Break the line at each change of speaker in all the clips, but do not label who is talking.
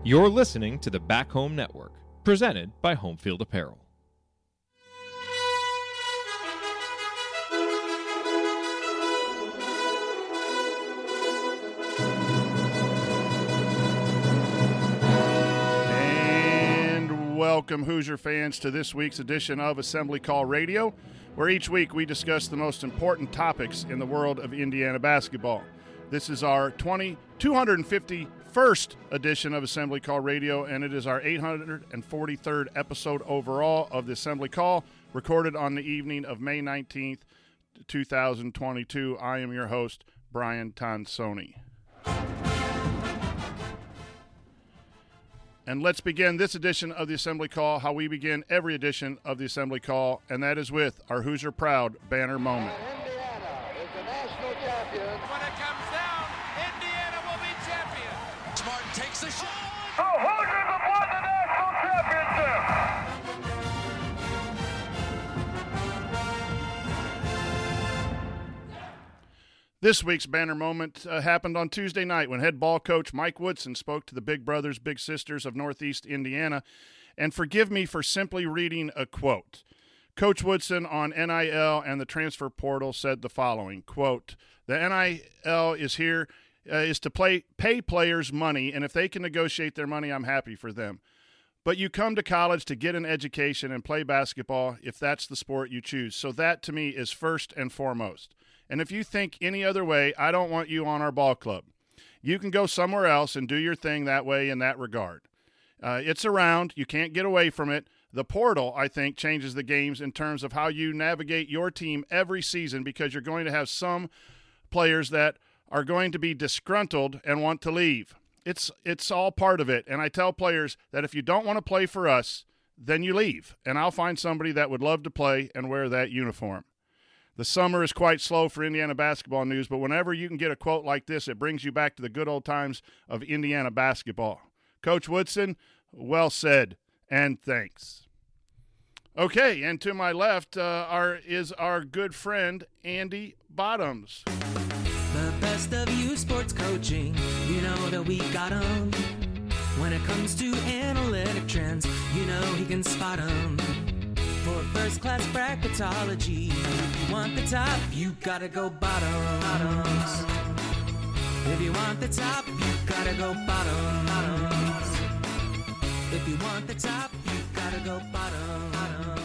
You're listening to the Back Home Network, presented by Homefield Apparel.
And welcome, Hoosier fans, to this week's edition of Assembly Call Radio, where each week we discuss the most important topics in the world of Indiana basketball. This is our 251st edition of Assembly Call Radio, and it is our 843rd episode overall of the Assembly Call, recorded on the evening of May 19th, 2022. I am your host, Brian Tonsoni. And let's begin this edition of the Assembly Call how we begin every edition of the Assembly Call, and that is with our Hoosier Proud banner moment.
Indiana is the national champion.
When it comes down, Indiana will be champion.
Martin takes the shot.
The Hoosiers have won the national championship.
This week's banner moment happened on Tuesday night when head ball coach Mike Woodson spoke to the Big Brothers, Big Sisters of Northeast Indiana. And forgive me for simply reading a quote. Coach Woodson on NIL and the transfer portal said the following, quote, "The NIL is here is to pay players money, and if they can negotiate their money, I'm happy for them. But you come to college to get an education and play basketball if that's the sport you choose. So that, to me, is first and foremost. And if you think any other way, I don't want you on our ball club. You can go somewhere else and do your thing that way in that regard. It's around. You can't get away from it. The portal, I think, changes the games in terms of how you navigate your team every season because you're going to have some players that are going to be disgruntled and want to leave. It's all part of it. And I tell players that if you don't want to play for us, then you leave. And I'll find somebody that would love to play and wear that uniform. The summer is quite slow for Indiana basketball news, but whenever you can get a quote like this, it brings you back to the good old times of Indiana basketball. Coach Woodson, well said, and thanks. Okay, and to my left is our good friend, Andy Bottoms.
The best of you sports coaching, you know that we got 'em. When it comes to analytic trends, you know he can spot 'em. For first-class bracketology, if you want the top, you gotta go bottoms. If you want the top, you gotta go bottoms. If you want the top, you gotta go bottoms.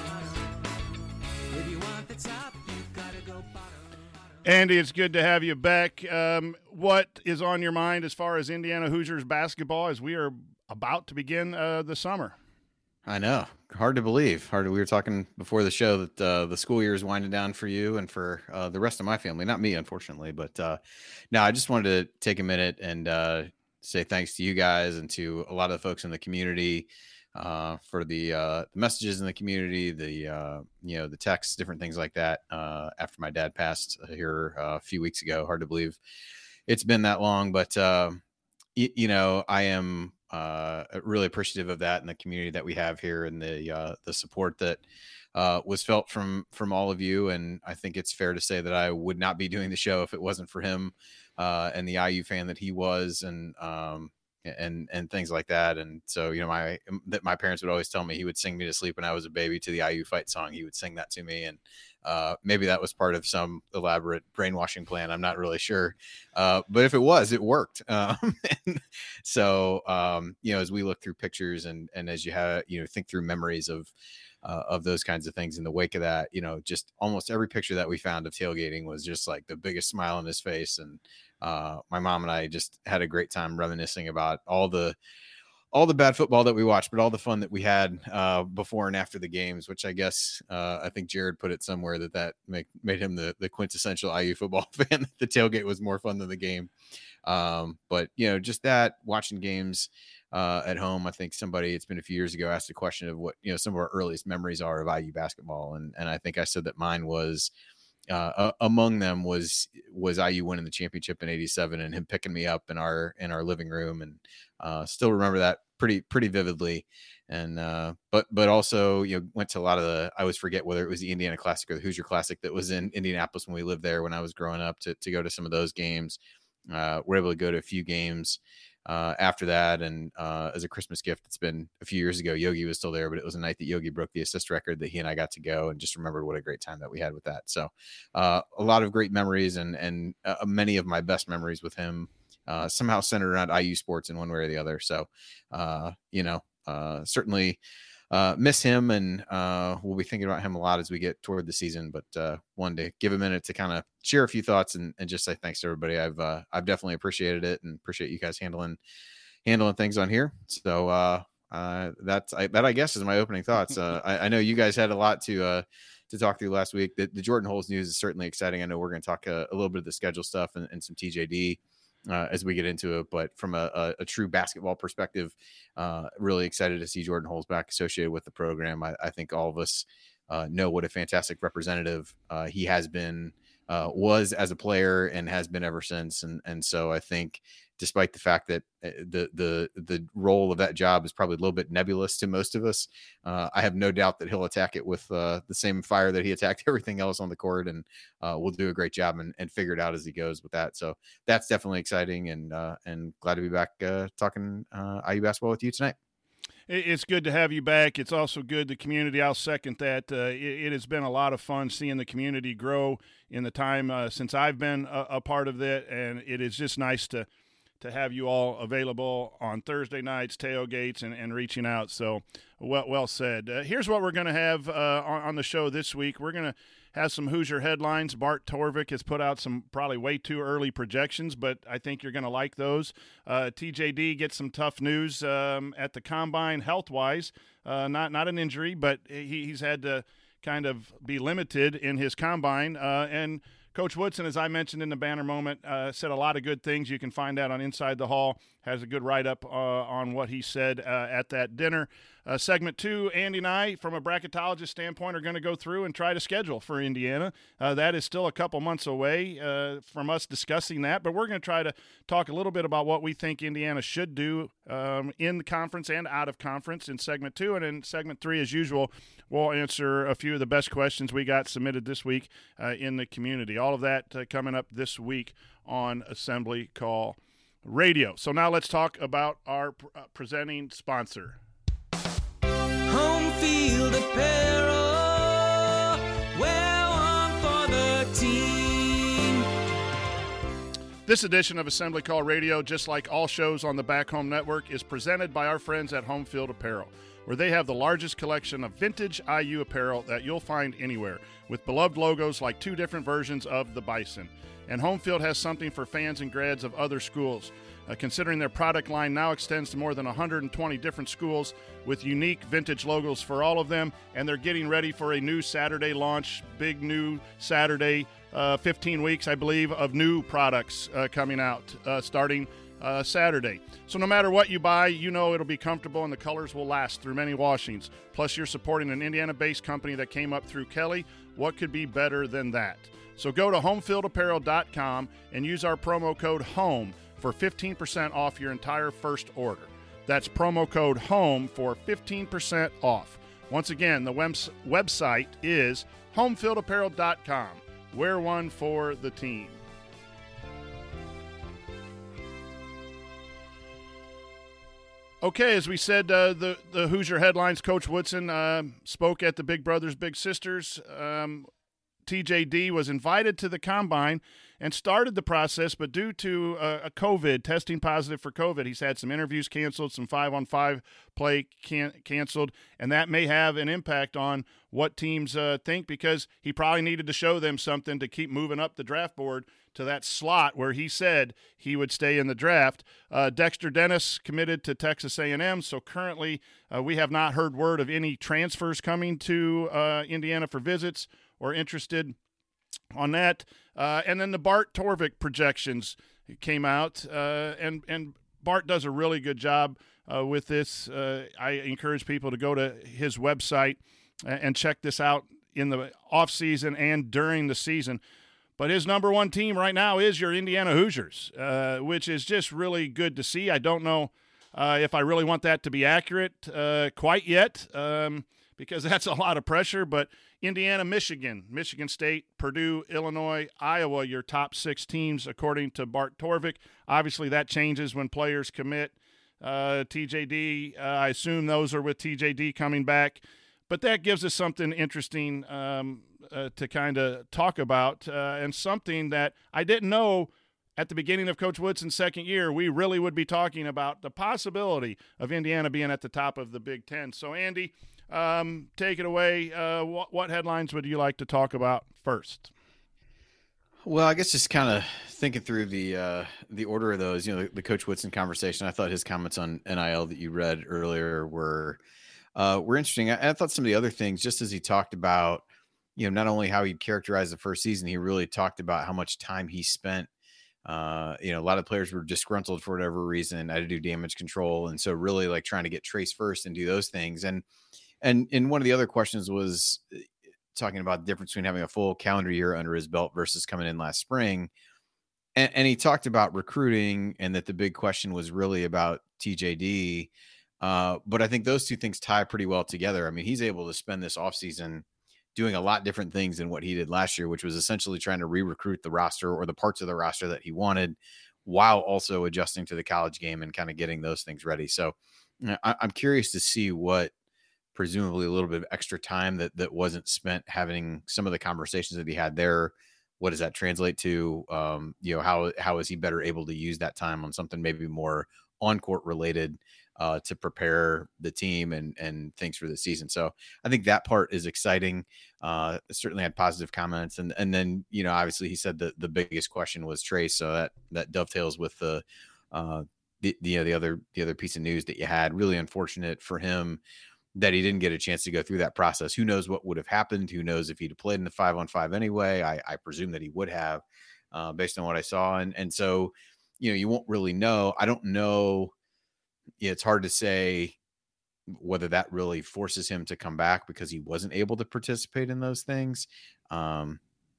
If you want the top, you gotta go bottoms.
Andy, it's good to have you back. What is on your mind as far as Indiana Hoosiers basketball as we are about to begin the summer?
I know. Hard to believe. We were talking before the show that the school year is winding down for you and for the rest of my family. Not me, unfortunately. But no, I just wanted to take a minute and say thanks to you guys and to a lot of the folks in the community for the messages in the community, the texts, different things like that. After my dad passed here a few weeks ago, hard to believe it's been that long. But I am really appreciative of that and the community that we have here and the support that was felt from all of you. And I think it's fair to say that I would not be doing the show if it wasn't for him and the IU fan that he was and things like that. And so, my parents would always tell me he would sing me to sleep when I was a baby to the IU fight song. He would sing that to me. And maybe that was part of some elaborate brainwashing plan. I'm not really sure. But if it was, it worked. So, as we look through pictures and as you have, think through memories of those kinds of things in the wake of that, just almost every picture that we found of tailgating was just like the biggest smile on his face. And my mom and I just had a great time reminiscing about all the bad football that we watched, but all the fun that we had before and after the games, which I guess I think Jared put it somewhere that made him the quintessential IU football fan. The tailgate was more fun than the game. But just that watching games at home, I think it's been a few years ago, asked a question of what, some of our earliest memories are of IU basketball. And I think I said that mine was, among them was IU winning the championship in '87 and him picking me up in our living room. And still remember that pretty vividly. And but also went to a lot of I always forget whether it was the Indiana Classic or the Hoosier Classic that was in Indianapolis when we lived there when I was growing up to go to some of those games. We're able to go to a few games after that. And as a Christmas gift, it's been a few years ago. Yogi was still there, but it was a night that Yogi broke the assist record that he and I got to go, and just remembered what a great time that we had with that. So a lot of great memories, and many of my best memories with him somehow centered around IU sports in one way or the other. So, certainly miss him, and we'll be thinking about him a lot as we get toward the season, but wanted to give a minute to kind of share a few thoughts and just say thanks to everybody. I've definitely appreciated it, and appreciate you guys handling things on here. So that I guess is my opening thoughts. I know you guys had a lot to talk through last week. The Jordan Holes news is certainly exciting. I know we're going to talk a little bit of the schedule stuff and some TJD as we get into it, but from a true basketball perspective, really excited to see Jordan Holes back associated with the program. I think all of us know what a fantastic representative he has been, was as a player, and has been ever since. And so I think, despite the fact that the role of that job is probably a little bit nebulous to most of us, I have no doubt that he'll attack it with the same fire that he attacked everything else on the court, and will do a great job and figure it out as he goes with that. So that's definitely exciting, and glad to be back talking IU basketball with you tonight.
It's good to have you back. It's also good, the community. I'll second that. It has been a lot of fun seeing the community grow in the time since I've been a part of it, and it is just nice to have you all available on Thursday nights, tailgates, and reaching out. So well said. Here's what we're going to have on the show this week. We're going to have some Hoosier headlines. Bart Torvik has put out some probably way too early projections, but I think you're going to like those. TJD gets some tough news at the Combine health-wise. Not an injury, but he's had to kind of be limited in his Combine. And Coach Woodson, as I mentioned in the banner moment, said a lot of good things. You can find that on Inside the Hall. Has a good write-up on what he said at that dinner. Segment 2, Andy and I, from a bracketologist standpoint, are going to go through and try to schedule for Indiana. That is still a couple months away from us discussing that, but we're going to try to talk a little bit about what we think Indiana should do in the conference and out of conference in Segment 2. And in Segment 3, as usual, we'll answer a few of the best questions we got submitted this week in the community. All of that coming up this week on Assembly Call Radio. So now let's talk about our presenting sponsor.
Home field apparel, wear one for the team.
This edition of Assembly Call Radio, just like all shows on the Back Home Network, is presented by our friends at Home Field Apparel, where they have the largest collection of vintage IU apparel that you'll find anywhere, with beloved logos like 2 different versions of the Bison. And Home Field has something for fans and grads of other schools. Considering their product line now extends to more than 120 different schools with unique vintage logos for all of them, and they're getting ready for a new Saturday launch, big new Saturday, 15 weeks, I believe, of new products coming out starting Saturday. So no matter what you buy, you know it'll be comfortable and the colors will last through many washings. Plus, you're supporting an Indiana-based company that came up through Kelly. What could be better than that? So go to homefieldapparel.com and use our promo code HOME for 15% off your entire first order. That's promo code HOME for 15% off. Once again, the website is homefieldapparel.com. Wear one for the team. Okay, as we said, the Hoosier headlines, Coach Woodson spoke at the Big Brothers Big Sisters. TJD was invited to the Combine and started the process, but due to a COVID, testing positive for COVID, he's had some interviews canceled, some 5-on-5 play canceled, and that may have an impact on what teams think, because he probably needed to show them something to keep moving up the draft board to that slot where he said he would stay in the draft. Dexter Dennis committed to Texas A&M, so currently we have not heard word of any transfers coming to Indiana for visits or interested on that. And then the Bart Torvik projections came out, and Bart does a really good job with this. I encourage people to go to his website and check this out in the offseason and during the season. But his number one team right now is your Indiana Hoosiers, which is just really good to see. I don't know if I really want that to be accurate quite yet, because that's a lot of pressure. But Indiana, Michigan, Michigan State, Purdue, Illinois, Iowa, your top 6 teams, according to Bart Torvik. Obviously, that changes when players commit. TJD, I assume those are with TJD coming back. But that gives us something interesting to kind of talk about, and something that I didn't know at the beginning of Coach Woodson's second year. We really would be talking about the possibility of Indiana being at the top of the Big Ten. So, Andy, take it away. What headlines would you like to talk about first?
Well, I guess just kind of thinking through the order of those, the Coach Woodson conversation. I thought his comments on NIL that you read earlier were interesting. I thought some of the other things, just as he talked about, not only how he'd characterize the first season, he really talked about how much time he spent. A lot of players were disgruntled for whatever reason, had to do damage control, and so really like trying to get Trace first and do those things. And one of the other questions was talking about the difference between having a full calendar year under his belt versus coming in last spring. And he talked about recruiting and that the big question was really about TJD. But I think those two things tie pretty well together. I mean, he's able to spend this offseason doing a lot different things than what he did last year, which was essentially trying to re-recruit the roster or the parts of the roster that he wanted, while also adjusting to the college game and kind of getting those things ready. So I'm curious to see what presumably a little bit of extra time that wasn't spent having some of the conversations that he had there. What does that translate to? How is he better able to use that time on something maybe more on-court related to prepare the team and things for the season? So I think that part is exciting. Certainly had positive comments. And then, obviously he said that the biggest question was Trace. So that dovetails with the other piece of news that you had. Really unfortunate for him that he didn't get a chance to go through that process. Who knows what would have happened? Who knows if he'd have played in the 5-on-5 anyway? I presume that he would have, based on what I saw. And so, you won't really know. I don't know. It's hard to say whether that really forces him to come back because he wasn't able to participate in those things. I've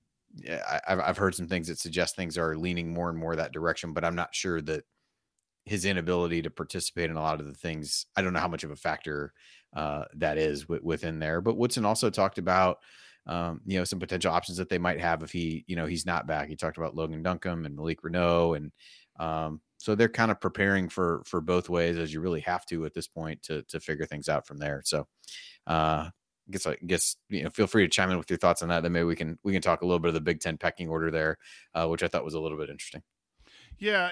heard some things that suggest things are leaning more and more that direction, but I'm not sure that his inability to participate in a lot of the things, I don't know how much of a factor that is within there. But Woodson also talked about, some potential options that they might have if he's not back. He talked about Logan Duncombe and Malik Renault. And so they're kind of preparing for both ways, as you really have to at this point to figure things out from there. So I guess, feel free to chime in with your thoughts on that. Then maybe we can talk a little bit of the Big Ten pecking order there, which I thought was a little bit interesting.
Yeah.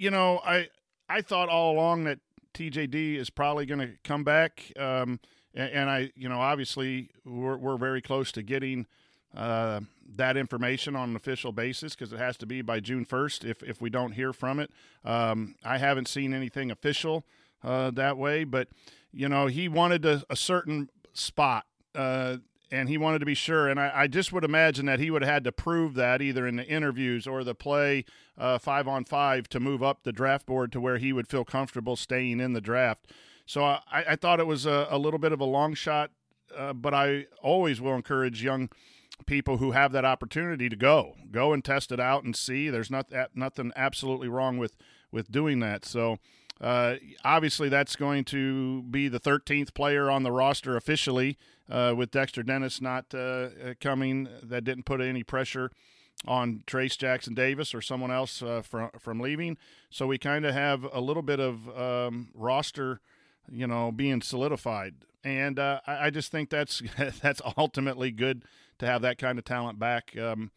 I thought all along that TJD is probably going to come back. And I, obviously we're very close to getting that information on an official basis because it has to be by June 1st if we don't hear from it. I haven't seen anything official that way, but, he wanted a certain spot and he wanted to be sure. And I just would imagine that he would have had to prove that either in the interviews or the play 5-on-5 to move up the draft board to where he would feel comfortable staying in the draft. So I thought it was a little bit of a long shot, but I always will encourage young people who have that opportunity to go and test it out and see. There's nothing absolutely wrong with doing that. So obviously that's going to be the 13th player on the roster officially, with Dexter Dennis not coming. That didn't put any pressure on Trace Jackson Davis or someone else from leaving. So we kind of have a little bit of roster, being solidified. And I just think that's ultimately good to have that kind of talent back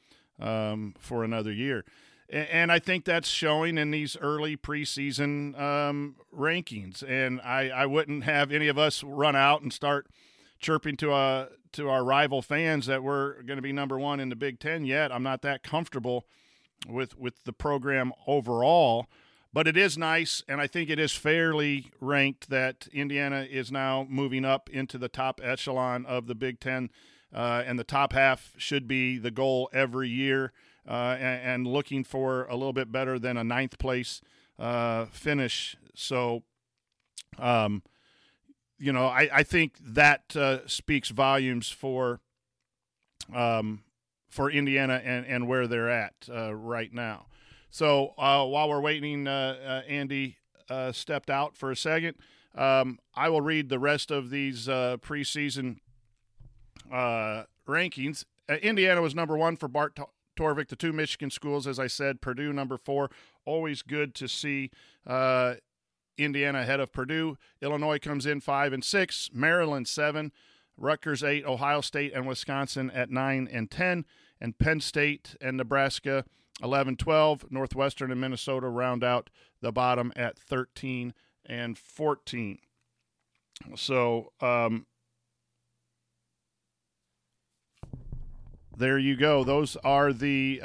for another year. And I think that's showing in these early preseason rankings. And I wouldn't have any of us run out and start chirping to our rival fans that we're going to be number one in the Big Ten yet. I'm not that comfortable with the program overall. But it is nice, and I think it is fairly ranked that Indiana is now moving up into the top echelon of the Big Ten, and the top half should be the goal every year, and looking for a little bit better than a ninth place finish. So, I think that speaks volumes for Indiana and where they're at right now. So while we're waiting, Andy stepped out for a second. I will read the rest of these preseason rankings. Indiana was number 1 for Bart Torvik. The 2 Michigan schools, as I said, Purdue number 4. Always good to see Indiana ahead of Purdue. Illinois comes in 5 and 6. Maryland 7. Rutgers 8. Ohio State and Wisconsin at 9 and 10. And Penn State and Nebraska 11, 12. Northwestern and Minnesota round out the bottom at 13 and 14. So there you go. Those are the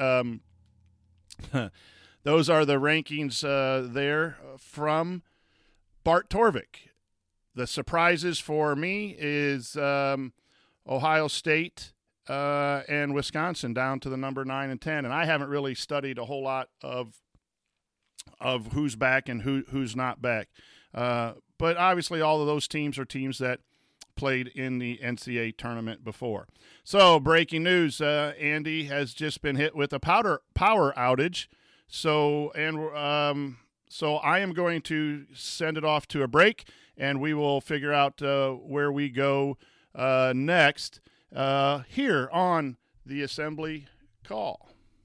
rankings there from Bart Torvik. The surprises for me is Ohio State and Wisconsin down to the number 9 and 10, and I haven't really studied a whole lot of who's back and who's not back. But obviously all of those teams are teams that played in the NCAA tournament before. So breaking news, Andy has just been hit with a power outage. So I am going to send it off to a break, and we will figure out where we go next here on the Assembly Call.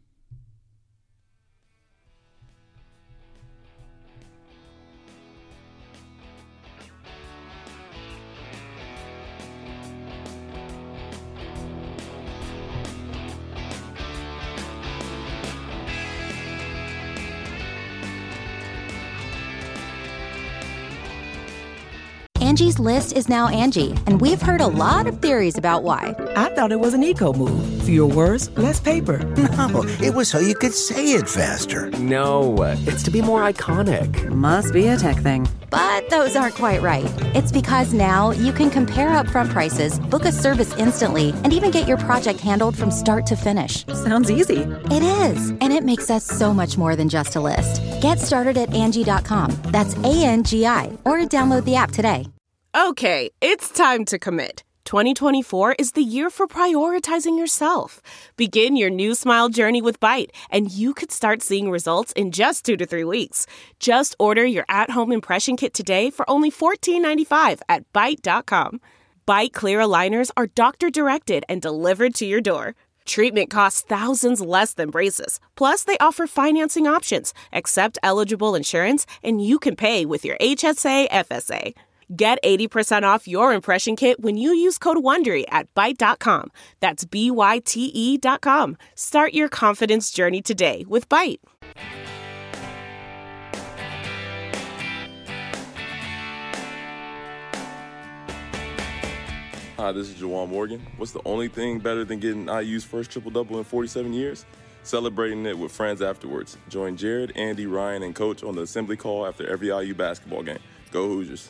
Angie's List is now Angie, and we've heard a lot of theories about why.
I thought it was an eco move. Fewer words, less paper.
No, it was so you could say it faster.
No, it's to be more iconic.
Must be a tech thing. But those aren't quite right. It's because now you can compare upfront prices, book a service instantly, and even get your project handled from start to finish.
Sounds easy.
It is, and it makes us so much more than just a list. Get started at Angie.com. That's ANGI, or download the app today.
Okay, it's time to commit. 2024 is the year for prioritizing yourself. Begin your new smile journey with Byte, and you could start seeing results in just 2 to 3 weeks. Just order your at-home impression kit today for only $14.95 at Byte.com. Byte clear aligners are doctor-directed and delivered to your door. Treatment costs thousands less than braces. Plus, they offer financing options, accept eligible insurance, and you can pay with your HSA FSA. Get 80% off your impression kit when you use code WONDERY at Byte.com. That's BYTE.com. Start your confidence journey today with Byte.
Hi, this is Jawan Morgan. What's the only thing better than getting IU's first triple-double in 47 years? Celebrating it with friends afterwards. Join Jared, Andy, Ryan, and Coach on the Assembly Call after every IU basketball game. Go Hoosiers.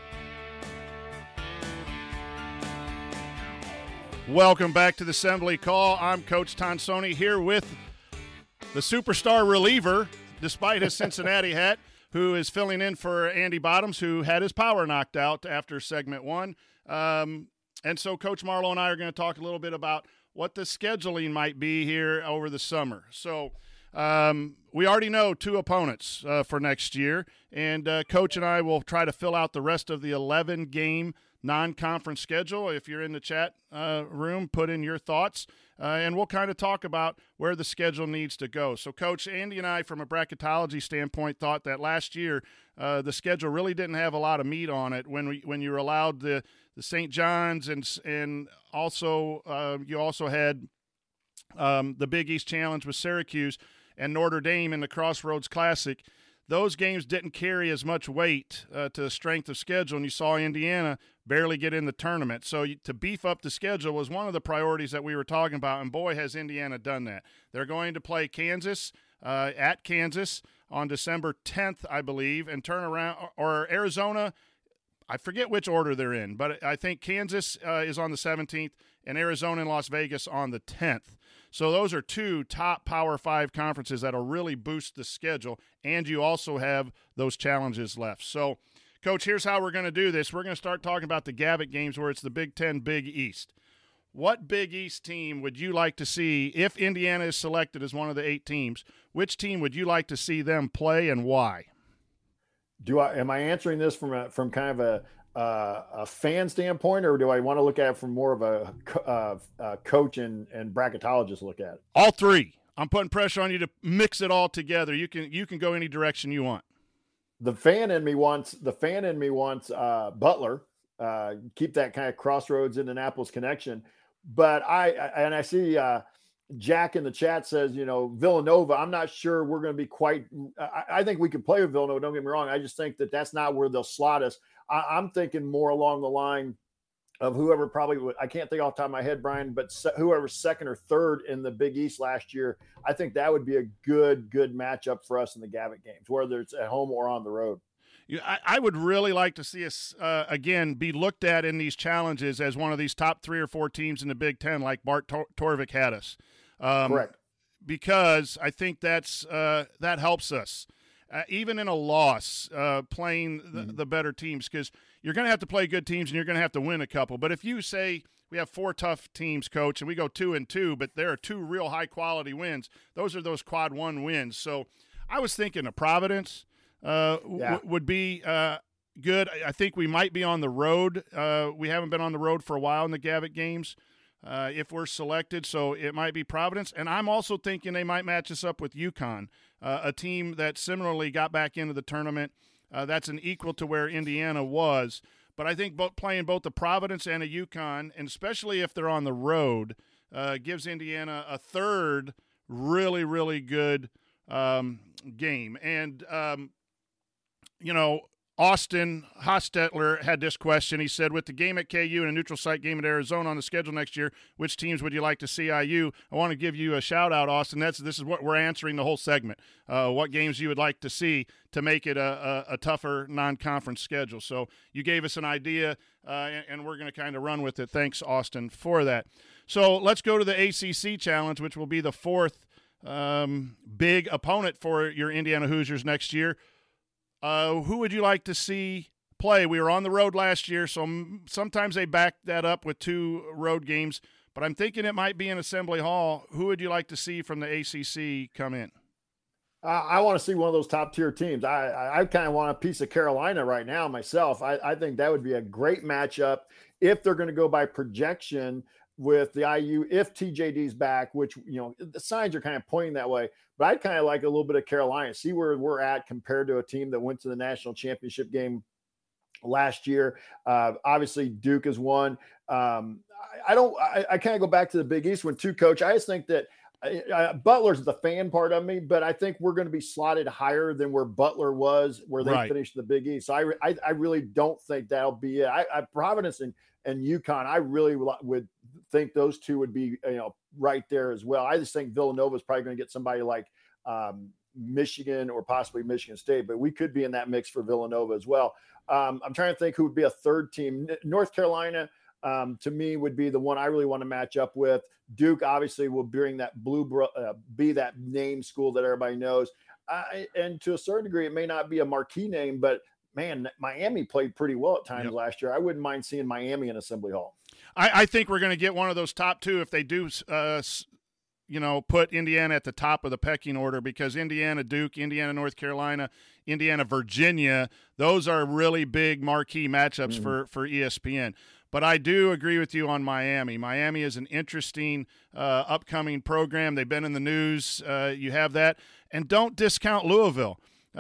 Welcome back to the Assembly Call. I'm Coach Tonsoni here with the superstar reliever, despite his Cincinnati hat, who is filling in for Andy Bottoms, who had his power knocked out after segment 1. And so Coach Marlowe and I are going to talk a little bit about what the scheduling might be here over the summer. So we already know 2 opponents for next year, and Coach and I will try to fill out the rest of the 11-game non-conference schedule. If you're in the chat room, put in your thoughts, and we'll kind of talk about where the schedule needs to go. So, Coach, Andy and I, from a bracketology standpoint, thought that last year the schedule really didn't have a lot of meat on it when you were allowed the St. John's and also you also had the Big East Challenge with Syracuse and Notre Dame in the Crossroads Classic. Those games didn't carry as much weight to the strength of schedule, and you saw Indiana barely get in the tournament. So to beef up the schedule was one of the priorities that we were talking about, and boy, has Indiana done that. They're going to play Kansas at Kansas on December 10th, I believe, and turn around, or Arizona. I forget which order they're in, but I think Kansas is on the 17th and Arizona and Las Vegas on the 10th. So those are 2 top Power 5 conferences that will really boost the schedule, and you also have those challenges left. So, Coach, here's how we're going to do this. We're going to start talking about the Gavitt games where it's the Big Ten Big East. What Big East team would you like to see, if Indiana is selected as one of the 8 teams, which team would you like to see them play and why?
Am I answering this from kind of a fan standpoint, or do I want to look at it from more of a coach and bracketologist look at it?
All three. I'm putting pressure on you to mix it all together. You can go any direction you want.
The fan in me wants Butler. Keep that kind of Crossroads Indianapolis connection. But I see Jack in the chat says, Villanova. I'm not sure we're going to be quite. I think we can play with Villanova. Don't get me wrong. I just think that's not where they'll slot us. I'm thinking more along the line of whoever I can't think off the top of my head, Brian, but whoever's second or third in the Big East last year. I think that would be a good matchup for us in the Gavitt games, whether it's at home or on the road.
I would really like to see us, again, be looked at in these challenges as one of these top 3 or 4 teams in the Big Ten, like Bart Torvik had us.
Correct.
Because I think that helps us, even in a loss, playing the better teams, because you're going to have to play good teams and you're going to have to win a couple. But if you say we have 4 tough teams, Coach, and we go 2-2, but there are 2 real high-quality wins, those are those quad 1 wins. So I was thinking of Providence. Would be good. I think we might be on the road. We haven't been on the road for a while in the Gavitt games if we're selected, so it might be Providence. And I'm also thinking they might match us up with UConn, a team that similarly got back into the tournament. That's an equal to where Indiana was. But I think playing both the Providence and a UConn, and especially if they're on the road, gives Indiana a third really, really good game. And Austin Hostetler had this question. He said, with the game at KU and a neutral site game at Arizona on the schedule next year, which teams would you like to see IU? I want to give you a shout-out, Austin. This is what we're answering the whole segment, what games you would like to see to make it a tougher non-conference schedule. So you gave us an idea, and we're going to kind of run with it. Thanks, Austin, for that. So let's go to the ACC Challenge, which will be the 4th big opponent for your Indiana Hoosiers next year. Who would you like to see play? We were on the road last year, so sometimes they back that up with 2 road games, but I'm thinking it might be in Assembly Hall. Who would you like to see from the ACC come in?
I want to see one of those top-tier teams. I kind of want a piece of Carolina right now myself. I think that would be a great matchup if they're going to go by projection with the IU, if TJD's back, which, the signs are kind of pointing that way. But I'd kind of like a little bit of Carolina, see where we're at compared to a team that went to the national championship game last year. Obviously, Duke is one. I kind of go back to the Big East one too, Coach. I just think that Butler's the fan part of me, but I think we're going to be slotted higher than where Butler was, where they finished the Big East. So I really don't think that'll be it. Providence and UConn, I really would think those 2 would be right there as well. I just think Villanova is probably going to get somebody like Michigan or possibly Michigan State, but we could be in that mix for Villanova as well. I'm trying to think who would be a third team. North Carolina, to me, would be the one I really want to match up with. Duke obviously will bring that be that name school that everybody knows. And to a certain degree, it may not be a marquee name, but man, Miami played pretty well at times last year. I wouldn't mind seeing Miami in Assembly Hall.
I think we're going to get one of those top 2 if they do, put Indiana at the top of the pecking order, because Indiana, Duke, Indiana, North Carolina, Indiana, Virginia, those are really big marquee matchups for ESPN. But I do agree with you on Miami. Miami is an interesting upcoming program. They've been in the news. You have that. And don't discount Louisville.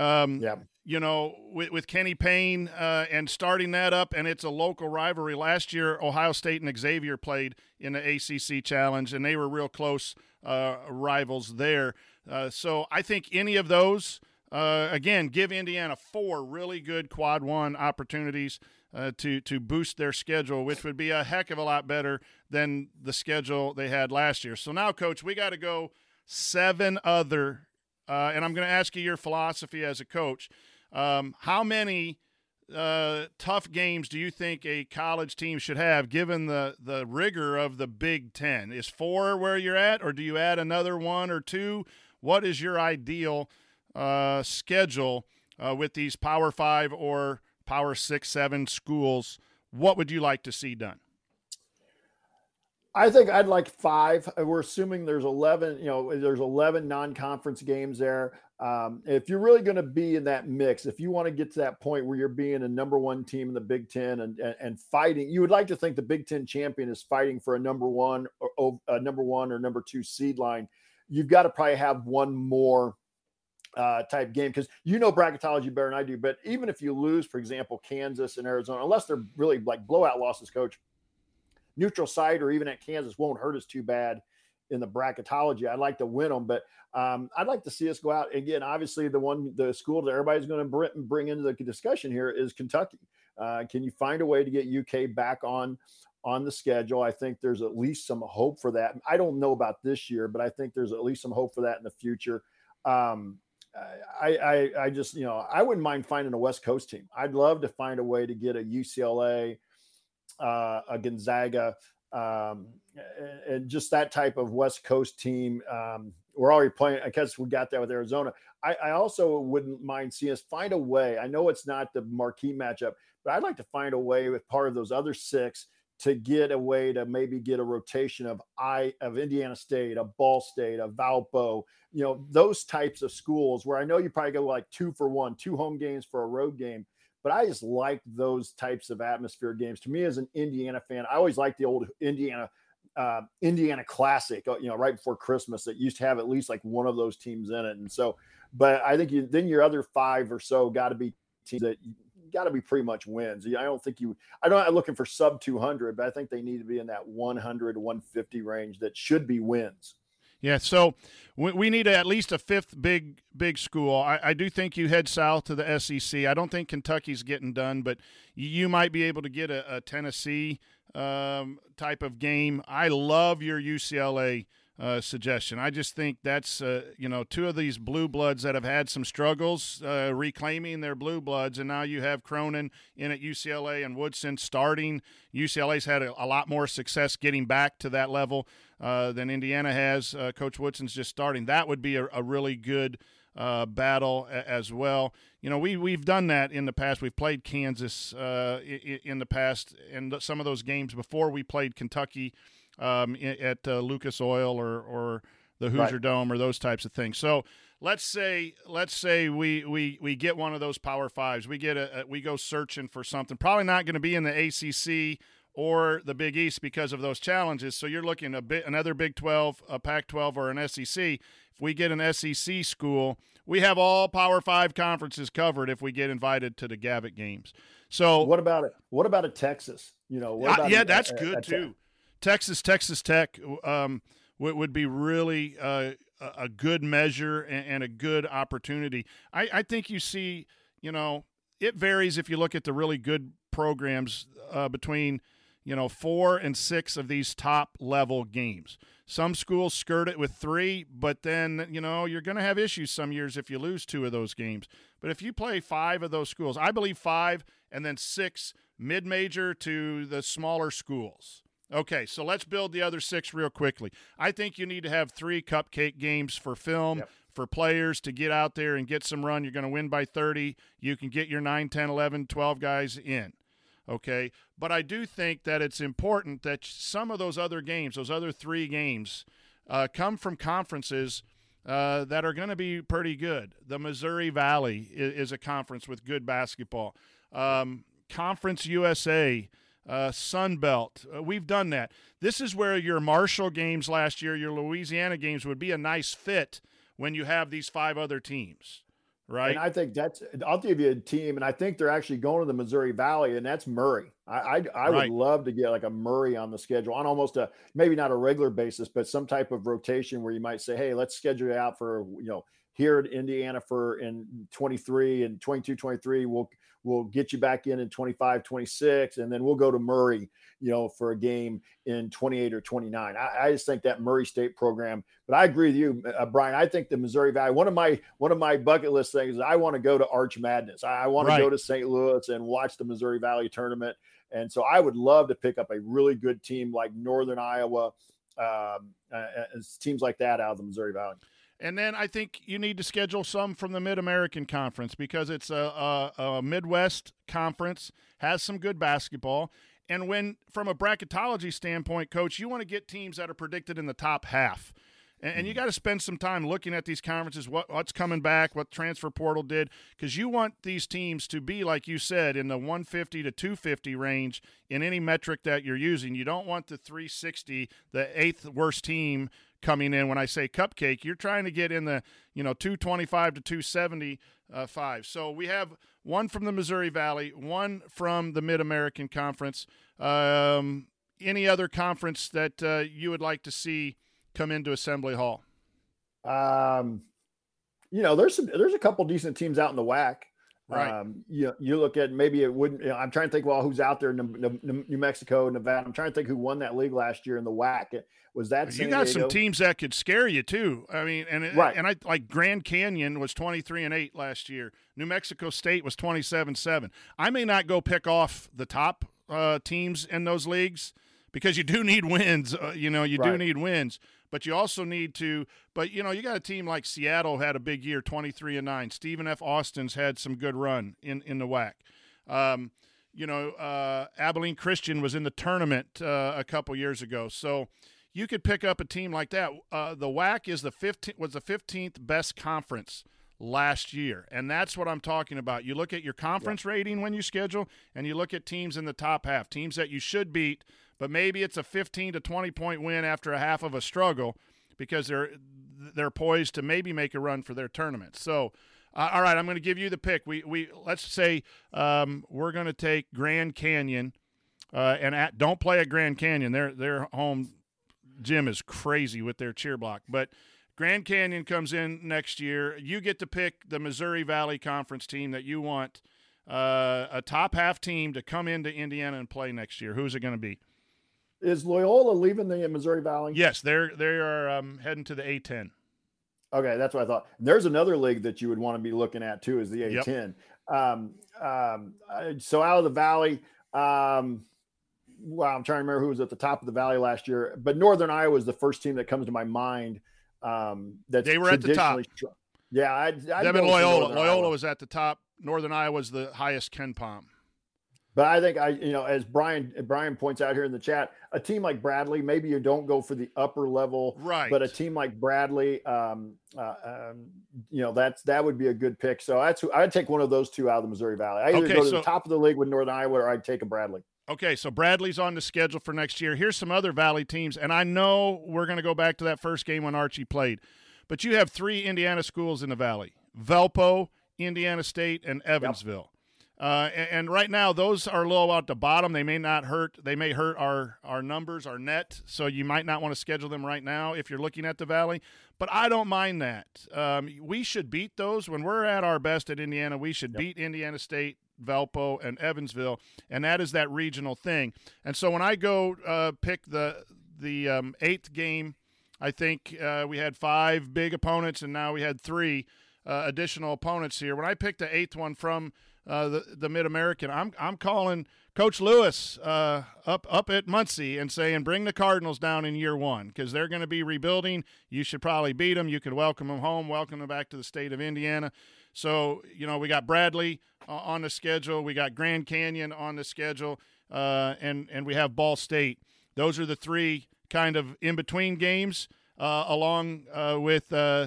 With Kenny Payne and starting that up, and it's a local rivalry. Last year, Ohio State and Xavier played in the ACC Challenge, and they were real close rivals there. So I think any of those, again, give Indiana 4 really good quad 1 opportunities to boost their schedule, which would be a heck of a lot better than the schedule they had last year. So now, Coach, we got to go 7 other, and I'm going to ask you your philosophy as a coach. How many tough games do you think a college team should have, given the rigor of the Big Ten? Is 4 where you're at, or do you add another 1 or 2? What is your ideal schedule with these Power 5 or Power 6, 7 schools? What would you like to see done?
I think I'd like 5. We're assuming there's 11, there's 11 non-conference games there. If you're really going to be in that mix, if you want to get to that point where you're being a number 1 team in the Big Ten and fighting, you would like to think the Big Ten champion is fighting for a number 1 or number 2 seed line. You've got to probably have one more type game, because bracketology better than I do. But even if you lose, for example, Kansas and Arizona, unless they're really like blowout losses, Coach, neutral site or even at Kansas won't hurt us too bad in the bracketology. I'd like to win them, but I'd like to see us go out again. Obviously, the school that everybody's going to bring into the discussion here is Kentucky. Can you find a way to get UK back on the schedule? I think there's at least some hope for that. I don't know about this year, but I think there's at least some hope for that in the future. I just, I wouldn't mind finding a West Coast team. I'd love to find a way to get a UCLA, a Gonzaga, and just that type of West Coast team. We're already playing. I guess we got that with Arizona. I also wouldn't mind seeing us find a way. I know it's not the marquee matchup, but I'd like to find a way with part of those other 6 to get a way to maybe get a rotation of Indiana State, a Ball State, a Valpo, those types of schools where I know you probably go like 2 for 1, 2 home games for a road game. But I just like those types of atmosphere games. To me, as an Indiana fan, I always liked the old Indiana Classic, right before Christmas, that used to have at least like one of those teams in it. And so, but I think then your other 5 or so got to be teams that got to be pretty much wins. I'm not looking for sub 200, but I think they need to be in that 100 to 150 range that should be wins.
Yeah, so we need at least a 5th big school. I do think you head south to the SEC. I don't think Kentucky's getting done, but you might be able to get a Tennessee type of game. I love your UCLA suggestion. I just think that's, 2 of these blue bloods that have had some struggles reclaiming their blue bloods, and now you have Cronin in at UCLA and Woodson starting. UCLA's had a lot more success getting back to that level than Indiana has. Coach Woodson's just starting. That would be a really good battle as well. We've done that in the past. We've played Kansas in the past, and some of those games before we played Kentucky at Lucas Oil or the Hoosier Dome or those types of things. So let's say we get one of those Power Fives. We go searching for something. Probably not going to be in the ACC or the Big East because of those challenges. So you're looking another Big 12, a Pac-12, or an SEC. If we get an SEC school, we have all Power 5 conferences covered if we get invited to the Gavitt games. So
what about it? What about a Texas?
That's good too. Texas Tech would be really a good measure and a good opportunity. I think you see, it varies if you look at the really good programs between 4 and 6 of these top level games. Some schools skirt it with 3, but then, you're going to have issues some years if you lose 2 of those games. But if you play 5 of those schools, I believe 5 and then 6 mid-major to the smaller schools. Okay, so let's build the other 6 real quickly. I think you need to have 3 cupcake games for film, for players to get out there and get some run. You're going to win by 30. You can get your 9, 10, 11, 12 guys in. Okay, but I do think that it's important that some of those other games, those other 3 games, come from conferences that are going to be pretty good. The Missouri Valley is a conference with good basketball. Conference USA, Sun Belt. We've done that. This is where your Marshall games last year, your Louisiana games would be a nice fit when you have these 5 other teams. Right.
And I think I'll give you a team, and I think they're actually going to the Missouri Valley, and that's Murray. I would love to get like a Murray on the schedule on almost maybe not a regular basis, but some type of rotation where you might say, hey, let's schedule it out for, here at Indiana in 23 and 22, 23, we'll get you back in 25, 26, and then we'll go to Murray, for a game in 28 or 29. I just think that Murray State program, but I agree with you, Brian. I think the Missouri Valley, one of my bucket list things is I want to go to Arch Madness. I want to go to St. Louis and watch the Missouri Valley tournament. And so I would love to pick up a really good team like Northern Iowa, teams like that out of the Missouri Valley.
And then I think you need to schedule some from the Mid-American Conference because it's a Midwest conference, has some good basketball. And when, from a bracketology standpoint, Coach, you want to get teams that are predicted in the top half. And you got to spend some time looking at these conferences, what's coming back, what transfer portal did, because you want these teams to be, like you said, in the 150 to 250 range in any metric that you're using. You don't want the 360, the 8th worst team coming in. When I say cupcake, you're trying to get in the 225 to 275. So we have one from the Missouri Valley, one from the Mid-American Conference. Any other conference that you would like to see come into Assembly Hall?
There's a couple decent teams out in the WAC.
Right.
You look at, maybe it wouldn't, I'm trying to think, well, who's out there in New Mexico, Nevada. I'm trying to think who won that league last year in the WAC. Was that San
You got
Diego?
some teams that could scare you too. I mean,
Right.
and I like Grand Canyon was 23-8 last year. New Mexico State was 27-7. I may not go pick off the top teams in those leagues because you do need wins. Do need wins. But you also need to – but, you got a team like Seattle had a big year, 23-9. Stephen F. Austin's had some good run in the WAC. Abilene Christian was in the tournament a couple years ago. So you could pick up a team like that. The WAC was the 15th best conference last year, and that's what I'm talking about. You look at your conference rating when you schedule, and you look at teams in the top half, teams that you should beat, but maybe it's a 15 to 20-point win after a half of a struggle because they're poised to maybe make a run for their tournament. So, all right, I'm going to give you the pick. We let's say we're going to take Grand Canyon, and don't play at Grand Canyon. Their home gym is crazy with their cheer block, but Grand Canyon comes in next year. You get to pick the Missouri Valley Conference team that you want, a top half team to come into Indiana and play next year. Who's it going to be?
Is Loyola leaving the Missouri Valley?
Yes, they are heading to the A10.
Okay, that's what I thought. There's another league that you would want to be looking at too, is the A10. Yep. So out of the Valley, I'm trying to remember who was at the top of the Valley last year, but Northern Iowa is the first team that comes to my mind. That
they were at the top.
I'd
Devin Loyola was at the top. Northern Iowa was the highest Ken Palm.
But I think as Brian points out here in the chat, a team like Bradley, maybe you don't go for the upper level,
right?
But a team like Bradley, that would be a good pick. So I'd take one of those two out of the Missouri Valley. I either go to the top of the league with Northern Iowa, or I'd take a Bradley.
Okay, so Bradley's on the schedule for next year. Here's some other Valley teams, and I know we're going to go back to that first game when Archie played, but you have 3 Indiana schools in the Valley: Valpo, Indiana State, and Evansville. Yep. And right now, those are low out the bottom. They may not hurt. They may hurt our numbers, our net. So you might not want to schedule them right now if you're looking at the Valley. But I don't mind that. We should beat those. When we're at our best at Indiana, we should beat Indiana State, Valpo, and Evansville. And that is that regional thing. And so when I go pick the 8th game, I think we had 5 big opponents, and now we had 3 additional opponents here. When I picked the 8th one from the Mid-American, I'm calling Coach Lewis up at Muncie and saying, bring the Cardinals down in year 1 because they're going to be rebuilding. You should probably beat them. You could welcome them home, welcome them back to the state of Indiana. So, we got Bradley on the schedule. We got Grand Canyon on the schedule, and we have Ball State. Those are the 3 kind of in-between games along with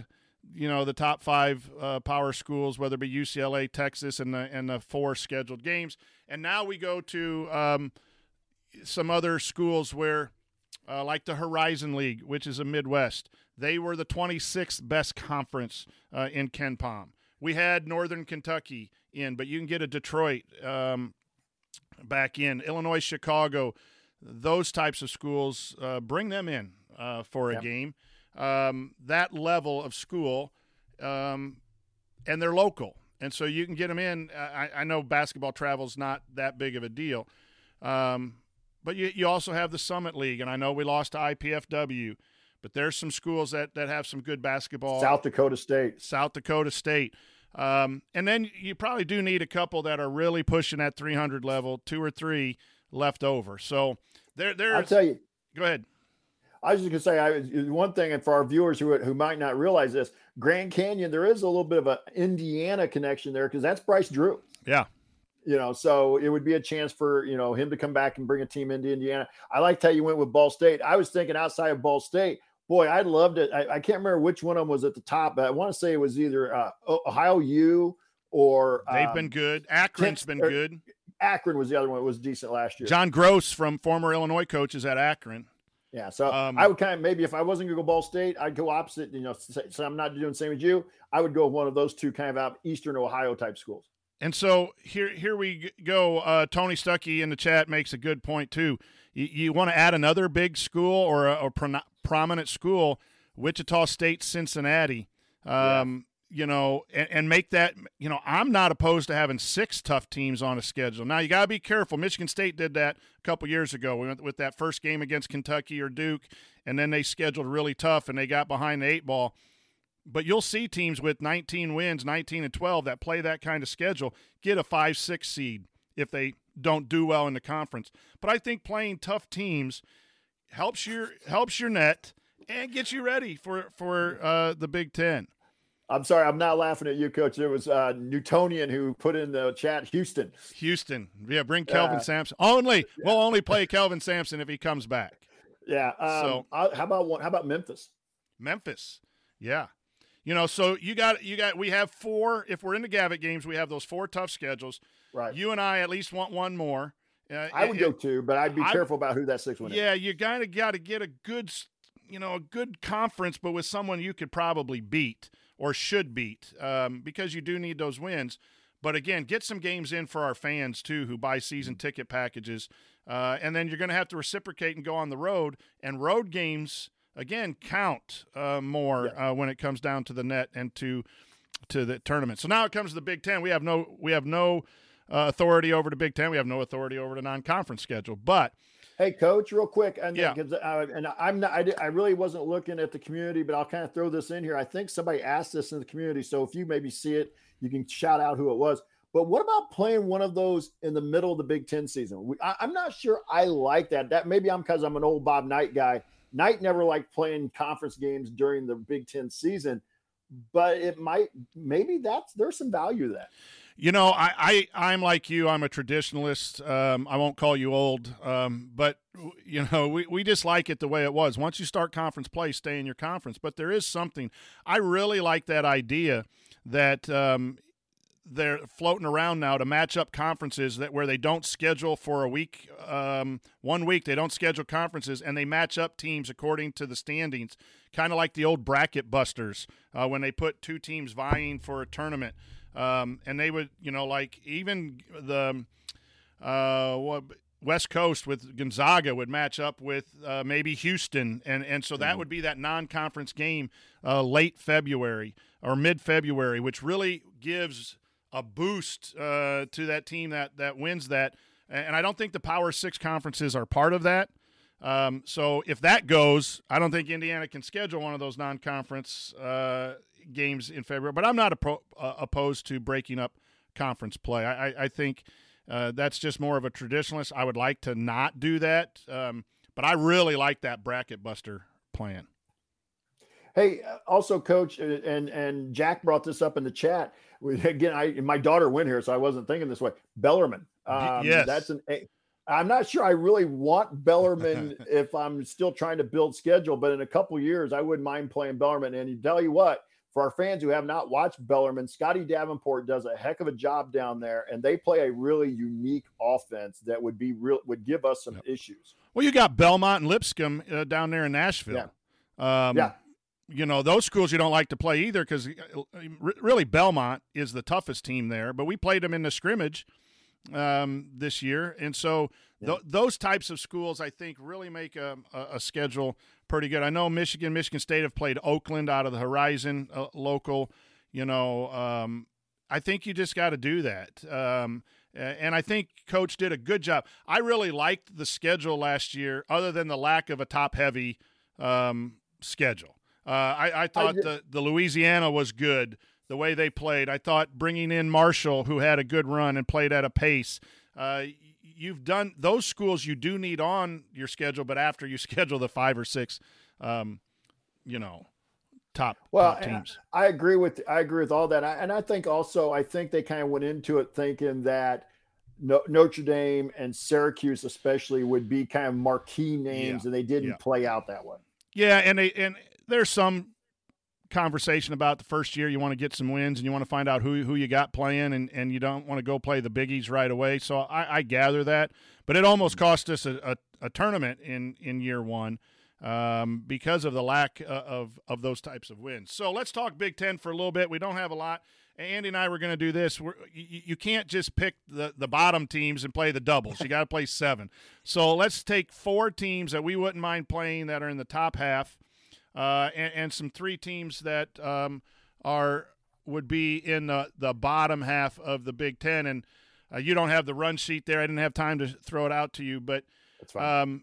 the top 5 power schools, whether it be UCLA, Texas, and the 4 scheduled games. And now we go to some other schools where, like the Horizon League, which is a Midwest. They were the 26th best conference in Ken Palm. We had Northern Kentucky in, but you can get a Detroit back in. Illinois, Chicago, those types of schools, bring them in for a game. That level of school, and they're local. And so you can get them in. I know basketball travel is not that big of a deal. But you also have the Summit League, and I know we lost to IPFW, but there's some schools that have some good basketball.
South Dakota State.
And then you probably do need a couple that are really pushing that 300 level, 2 or 3 left over. So there's –
I'll tell you.
Go ahead.
I was just going to say, one thing, and for our viewers who might not realize this, Grand Canyon, there is a little bit of an Indiana connection there because that's Bryce Drew.
Yeah.
So it would be a chance for, him to come back and bring a team into Indiana. I liked how you went with Ball State. I was thinking outside of Ball State, boy, I loved it. I can't remember which one of them was at the top, but I want to say it was either Ohio U or
they've been good. Akron's been good.
Akron was the other one that was decent last year.
John Gross, from former Illinois coach, is at Akron.
Yeah, so I would kind of, maybe if I wasn't going to go Ball State, I'd go opposite, so I'm not doing the same as you. I would go with one of those two kind of out Eastern Ohio type schools.
And so here we go. Tony Stuckey in the chat makes a good point too. You want to add another big school or a prominent school, Wichita State, Cincinnati, and make that, I'm not opposed to having 6 tough teams on a schedule. Now, you got to be careful. Michigan State did that a couple years ago. We went with that first game against Kentucky or Duke, and then they scheduled really tough, and they got behind the 8 ball. But you'll see teams with 19 wins, 19-12, that play that kind of schedule, get a 5-6 seed if they don't do well in the conference. But I think playing tough teams helps your net and gets you ready for the Big Ten.
I'm sorry, I'm not laughing at you, Coach. There was Newtonian who put in the chat Houston.
Yeah, bring Kelvin Sampson. We'll only play Kelvin Sampson if he comes back.
Yeah. How about Memphis?
Memphis, yeah. So we have 4. If we're in the Gavitt games, we have those 4 tough schedules.
Right.
You and I at least want one more.
I would go 2, but I'd be careful about who that 6th one is.
Yeah, you kind of got to get a good conference, but with someone you could probably beat or should beat, because you do need those wins. But again, get some games in for our fans too, who buy season ticket packages, and then you're going to have to reciprocate and go on the road. And road games again count more when it comes down to the net and to the tournament. So now it comes to the Big Ten. We have no authority over the Big Ten. We have no authority over the non-conference schedule. But
hey, Coach, real quick, and I really wasn't looking at the community, but I'll kind of throw this in here. I think somebody asked this in the community, so if you maybe see it, you can shout out who it was. But what about playing one of those in the middle of the Big Ten season? I'm not sure I like that. That maybe because I'm an old Bob Knight guy. Knight never liked playing conference games during the Big Ten season, but there's some value to that.
I'm like you. I'm a traditionalist. I won't call you old, but we just like it the way it was. Once you start conference play, stay in your conference. But there is something. I really like that idea that they're floating around now to match up conferences where they don't schedule for a week, 1 week. They don't schedule conferences, and they match up teams according to the standings, kind of like the old bracket busters when they put 2 teams vying for a tournament. And they would, like even the West Coast with Gonzaga would match up with maybe Houston. And so that would be that non-conference game late February or mid-February, which really gives a boost to that team that wins that. And I don't think the Power 6 conferences are part of that. So if that goes, I don't think Indiana can schedule one of those non-conference games in February. But I'm not opposed to breaking up conference play. I think that's just more of a traditionalist. I would like to not do that, but I really like that bracket buster plan.
Hey, also, Coach, and Jack brought this up in the chat. Again, my daughter went here, so I wasn't thinking this way. Bellarmine.
Yes.
I'm not sure I really want Bellarmine if I'm still trying to build schedule, but in a couple years, I wouldn't mind playing Bellarmine. And you tell you what, for our fans who have not watched Bellarmine, Scotty Davenport does a heck of a job down there, and they play a really unique offense that would give us some issues.
Well, you got Belmont and Lipscomb down there in Nashville.
Yeah.
Those schools you don't like to play either because really Belmont is the toughest team there, but we played them in the scrimmage this year. And so those types of schools, I think, really make a schedule pretty good. I know Michigan State have played Oakland out of the Horizon local. I think you just got to do that. And I think Coach did a good job. I really liked the schedule last year, other than the lack of a top-heavy schedule. I thought the Louisiana was good, the way they played. I thought bringing in Marshall, who had a good run and played at a pace. You've done those schools you do need on your schedule, but after you schedule the 5 or 6, top teams.
I agree with all that. I think they kind of went into it thinking that Notre Dame and Syracuse especially would be kind of marquee names, and they didn't play out that way.
Yeah, and there's some conversation about the first year you want to get some wins and you want to find out who you got playing, and you don't want to go play the biggies right away. So I gather that. But it almost cost us a tournament in year one because of the lack of those types of wins. So let's talk Big Ten for a little bit. We don't have a lot. Andy and I were going to do this. You can't just pick the bottom teams and play the doubles. You got to play 7. So let's take 4 teams that we wouldn't mind playing that are in the top half, and some 3 teams that would be in the bottom half of the Big Ten. And you don't have the run sheet there. I didn't have time to throw it out to you, but
that's fine.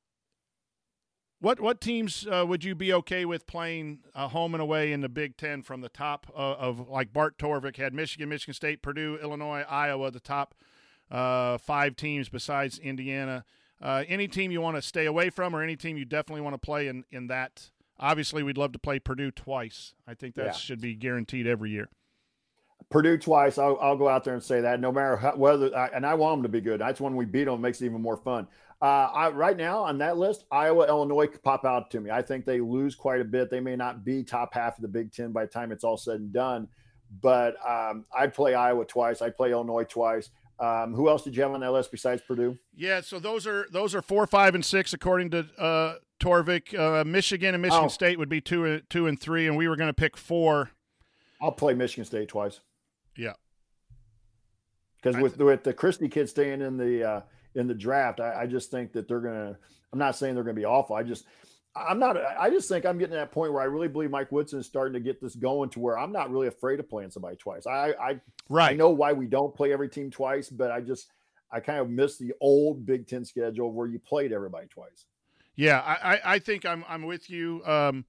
What teams would you be okay with playing home and away in the Big Ten from the top of like Bart Torvik had Michigan, Michigan State, Purdue, Illinois, Iowa, the top 5 teams besides Indiana. Any team you want to stay away from, or any team you definitely want to play in that? Obviously, we'd love to play Purdue twice. I think that should be guaranteed every year.
Purdue twice. I'll go out there and say that no matter whether and I want them to be good. That's when we beat them. It makes it even more fun. Right now on that list, Iowa, Illinois could pop out to me. I think they lose quite a bit. They may not be top half of the Big Ten by the time it's all said and done. But I'd play Iowa twice. I'd play Illinois twice. Who else did you have on that list besides Purdue?
Yeah, so those are 4, 5, and 6 according to Torvik. Michigan and Michigan State would be 2 and 3, and we were going to pick 4.
I'll play Michigan State twice.
Yeah,
because with the Christie kids staying in the draft, I just think that they're gonna. I'm not saying they're gonna be awful. I just think I'm getting to that point where I really believe Mike Woodson is starting to get this going to where I'm not really afraid of playing somebody twice. I know why we don't play every team twice, but I kind of miss the old Big Ten schedule where you played everybody twice.
Yeah, I think I'm with you.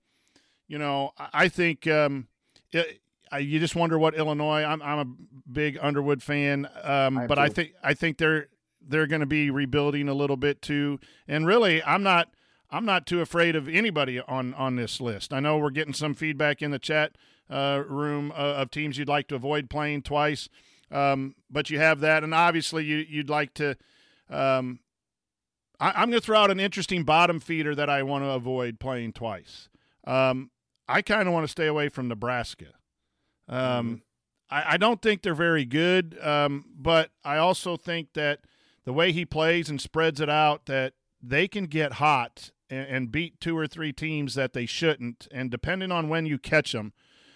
I think you just wonder what Illinois. I'm a big Underwood fan, but I think they're going to be rebuilding a little bit too. And really, I'm not too afraid of anybody on this list. I know we're getting some feedback in the chat room of teams you'd like to avoid playing twice, but you have that, and obviously you'd like to. I'm going to throw out an interesting bottom feeder that I want to avoid playing twice. I kind of want to stay away from Nebraska. I don't think they're very good, but I also think that the way he plays and spreads it out, that they can get hot and beat 2 or 3 teams that they shouldn't, and depending on when you catch them,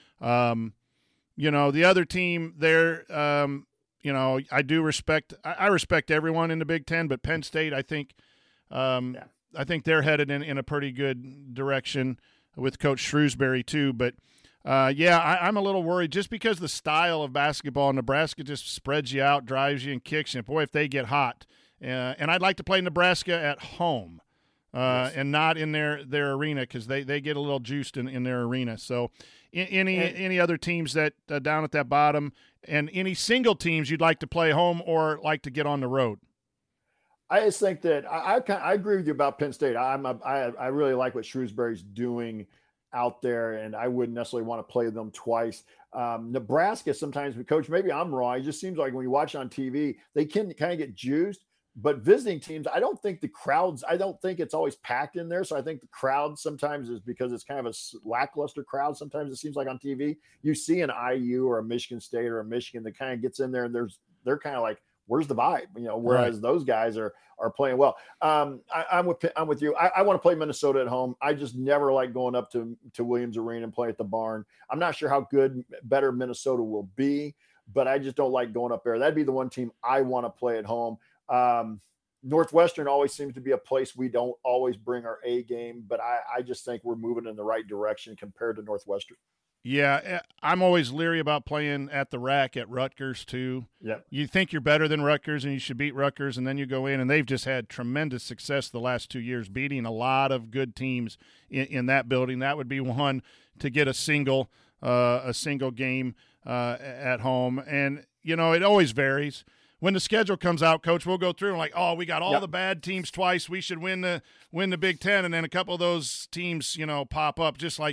the other team there, I do respect. I respect everyone in the Big Ten, but Penn State, I think they're headed in a pretty good direction with Coach Shrewsbury too, but. I'm a little worried just because the style of basketball in Nebraska just spreads you out, drives you, and kicks you. Boy, if they get hot. And I'd like to play Nebraska at home and not in their arena because they get a little juiced in their arena. So any other teams that down at that bottom, and any single teams you'd like to play home or like to get on the road?
I just think that I agree with you about Penn State. I really like what Shrewsbury's doing out there, and I wouldn't necessarily want to play them twice. Nebraska, sometimes, Coach, maybe I'm wrong. It just seems like when you watch on TV, they can kind of get juiced. But visiting teams, I don't think it's always packed in there. So I think the crowd sometimes is because it's kind of a lackluster crowd. Sometimes it seems like on TV, you see an IU or a Michigan State or a Michigan that kind of gets in there, and they're kind of like, where's the vibe? Whereas those guys are playing well. I'm with you. I want to play Minnesota at home. I just never like going up to Williams Arena and play at the barn. I'm not sure how better Minnesota will be, but I just don't like going up there. That'd be the one team I want to play at home. Northwestern always seems to be a place we don't always bring our A game, but I just think we're moving in the right direction compared to Northwestern.
Yeah, I'm always leery about playing at the rack at Rutgers too.
Yeah,
you think you're better than Rutgers and you should beat Rutgers, and then you go in and they've just had tremendous success the last 2 years, beating a lot of good teams in that building. That would be one to get a single game at home, and it always varies. When the schedule comes out, Coach, we'll go through and like, oh, we got all the bad teams twice. We should win the Big Ten, and then a couple of those teams, pop up. Just like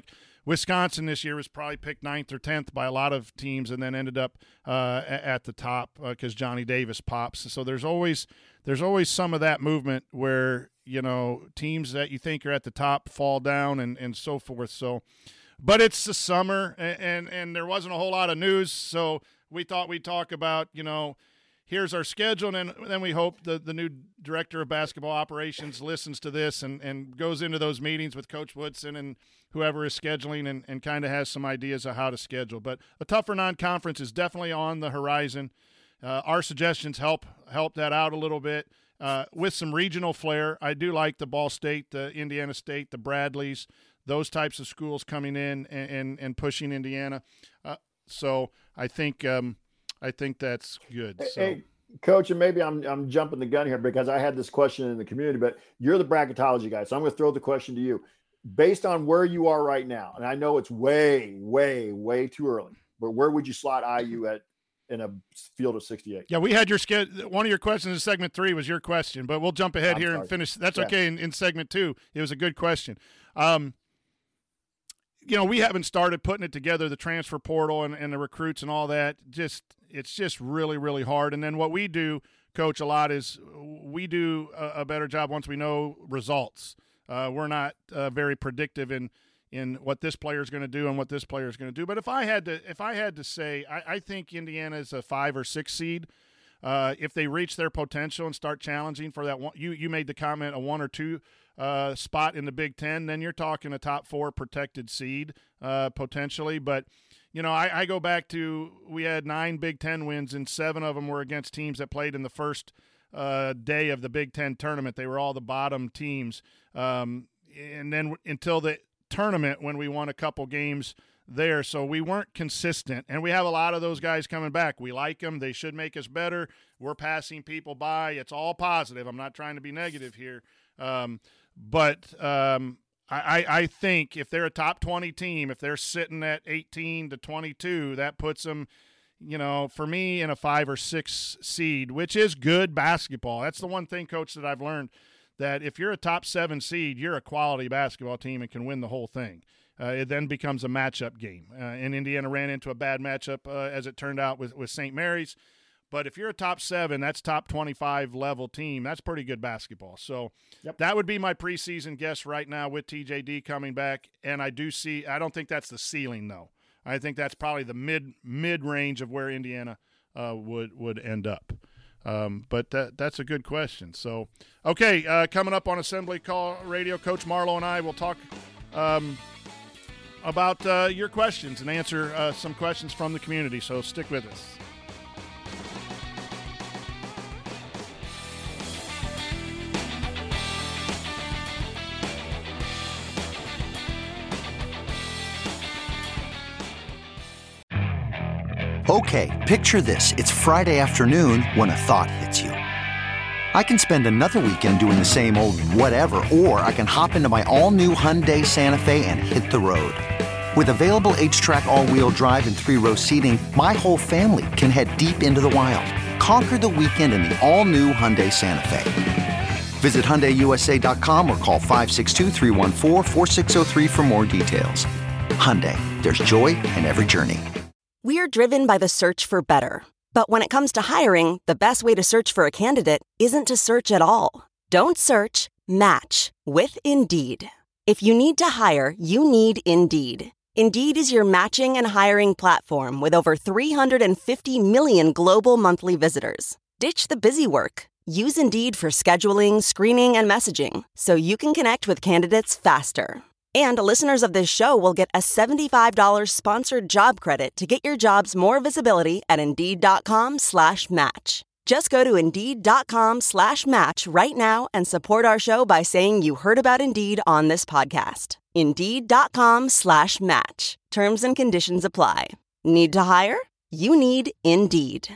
Wisconsin this year was probably picked 9th or 10th by a lot of teams and then ended up at the top because Johnny Davis pops. So there's always some of that movement where, teams that you think are at the top fall down and so forth. So, but it's the summer and there wasn't a whole lot of news. So we thought we'd talk about, here's our schedule, and then we hope the new director of basketball operations listens to this and goes into those meetings with Coach Woodson and whoever is scheduling and kind of has some ideas of how to schedule. But a tougher non-conference is definitely on the horizon. Our suggestions help that out a little bit with some regional flair. I do like the Ball State, the Indiana State, the Bradleys, those types of schools coming in and pushing Indiana. So I think that's good. So.
Hey, Coach, and maybe I'm jumping the gun here because I had this question in the community, but you're the bracketology guy, so I'm going to throw the question to you. Based on where you are right now, and I know it's way, way, way too early, but where would you slot IU in a field of 68?
Yeah, we had your one of your questions in segment 3 was your question, but we'll jump ahead and finish. That's okay. In segment 2, it was a good question. We haven't started putting it together, the transfer portal and the recruits and all that. It's just really, really hard. And then what we do, Coach, a lot is we do a better job once we know results. We're not very predictive in what this player is going to do and what this player is going to do. But if I had to say, I think Indiana is a 5 or 6 seed. If they reach their potential and start challenging for that one, you made the comment, a 1 or 2 spot in the Big Ten, then you're talking a top 4 protected seed potentially. But I go back to, we had 9 Big Ten wins and 7 of them were against teams that played in the first day of the Big Ten tournament. They were all the bottom teams. And then until the tournament when we won a couple games there. So we weren't consistent. And we have a lot of those guys coming back. We like them. They should make us better. We're passing people by. It's all positive. I'm not trying to be negative here. But I think if they're a top 20 team, if they're sitting at 18 to 22, that puts them, for me in a 5 or 6 seed, which is good basketball. That's the one thing, Coach, that I've learned, that if you're a top 7 seed, you're a quality basketball team and can win the whole thing. It then becomes a matchup game. And Indiana ran into a bad matchup, as it turned out, with St. Mary's. But if you're a top 7, that's top 25 level team. That's pretty good basketball. So That would be my preseason guess right now with TJD coming back. And I don't think that's the ceiling, though. I think that's probably the mid range of where Indiana would end up. But that's a good question. So, okay, coming up on Assembly Call Radio, Coach Marlowe and I will talk about your questions and answer some questions from the community. So stick with us.
Okay, picture this. It's Friday afternoon when a thought hits you. I can spend another weekend doing the same old whatever, or I can hop into my all-new Hyundai Santa Fe and hit the road. With available H-Track all-wheel drive and 3-row seating, my whole family can head deep into the wild. Conquer the weekend in the all-new Hyundai Santa Fe. Visit HyundaiUSA.com or call 562-314-4603 for more details. Hyundai, there's joy in every journey.
We're driven by the search for better. But when it comes to hiring, the best way to search for a candidate isn't to search at all. Don't search, match with Indeed. If you need to hire, you need Indeed. Indeed is your matching and hiring platform with over 350 million global monthly visitors. Ditch the busy work. Use Indeed for scheduling, screening, and messaging so you can connect with candidates faster. And listeners of this show will get a $75 sponsored job credit to get your jobs more visibility at Indeed.com/match. Just go to Indeed.com/match right now and support our show by saying you heard about Indeed on this podcast. Indeed.com/match. Terms and conditions apply. Need to hire? You need Indeed.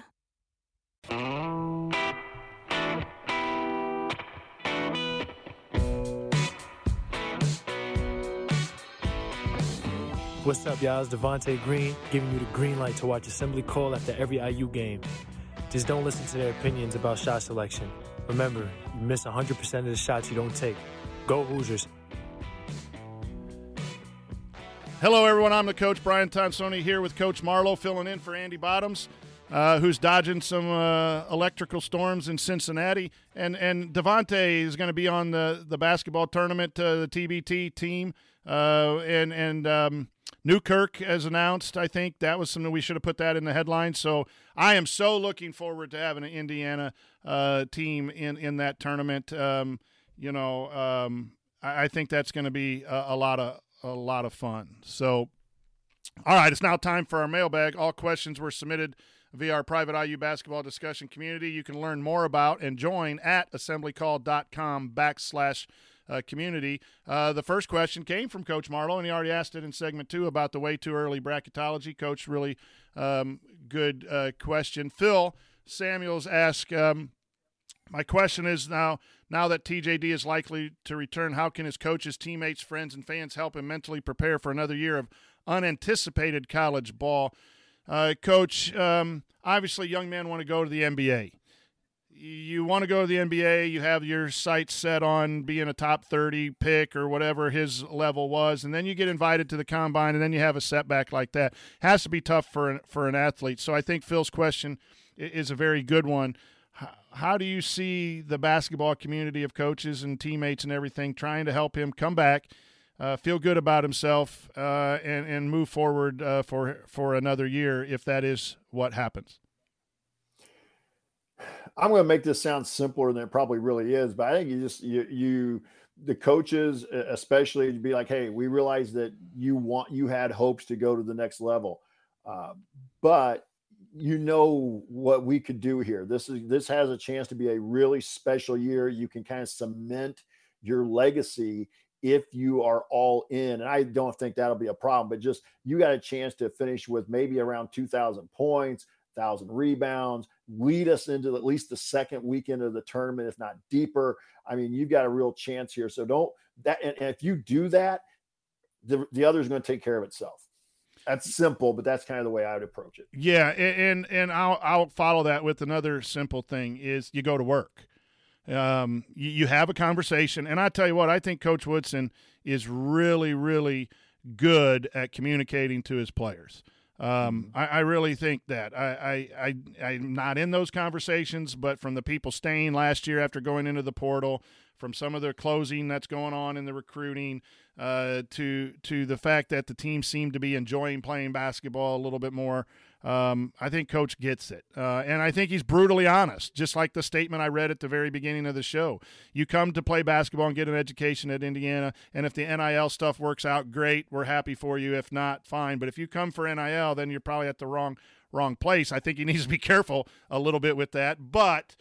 What's up, y'all? It's Devontae Green, giving you the green light to watch Assembly Call after every IU game. Just don't listen to their opinions about shot selection. Remember, you miss 100% of the shots you don't take. Go Hoosiers.
Hello, everyone. I'm the coach, Brian Tonsoni, here with Coach Marlowe, filling in for Andy Bottoms, who's dodging some electrical storms in Cincinnati. And Devontae is going to be on the basketball tournament, the TBT team. Newkirk has announced. I think that was something we should have put that in the headline. So I am so looking forward to having an Indiana team in that tournament. I think that's going to be a lot of fun. So, all right, it's now time for our mailbag. All questions were submitted via our private IU basketball discussion community. You can learn more about and join at assemblycall.com/community. The first question came from Coach Marlowe, and he already asked it in segment 2 about the way too early bracketology. Coach, really good question. Phil Samuels asked, my question is now that TJD is likely to return, how can his coaches, teammates, friends, and fans help him mentally prepare for another year of unanticipated college ball? Coach, obviously young men want to go to the NBA. You want to go to the NBA, you have your sights set on being a top 30 pick or whatever his level was, and then you get invited to the combine, and then you have a setback like that. Has to be tough for an athlete. So I think Phil's question is a very good one. How do you see the basketball community of coaches and teammates and everything trying to help him come back, feel good about himself, and move forward for another year if that is what happens?
I'm going to make this sound simpler than it probably really is, but I think the coaches especially, to be like, hey, we realize that you had hopes to go to the next level, but you know what we could do here. This has a chance to be a really special year. You can kind of cement your legacy if you are all in. And I don't think that'll be a problem, but just, you got a chance to finish with maybe around 2,000 points, 1,000 rebounds, lead us into at least the second weekend of the tournament, if not deeper. I mean, you've got a real chance here. So and if you do that, the other is going to take care of itself. That's simple, but that's kind of the way I would approach it.
Yeah, and I'll follow that with another simple thing is you go to work. You have a conversation, and I tell you what, I think Coach Woodson is really, really good at communicating to his players. I really think that. I'm not in those conversations, but from the people staying last year after going into the portal, from some of the closing that's going on in the recruiting, to the fact that the team seemed to be enjoying playing basketball a little bit more. I think Coach gets it. And I think he's brutally honest, just like the statement I read at the very beginning of the show. You come to play basketball and get an education at Indiana, and if the NIL stuff works out, great, we're happy for you. If not, fine. But if you come for NIL, then you're probably at the wrong place. I think he needs to be careful a little bit with that. But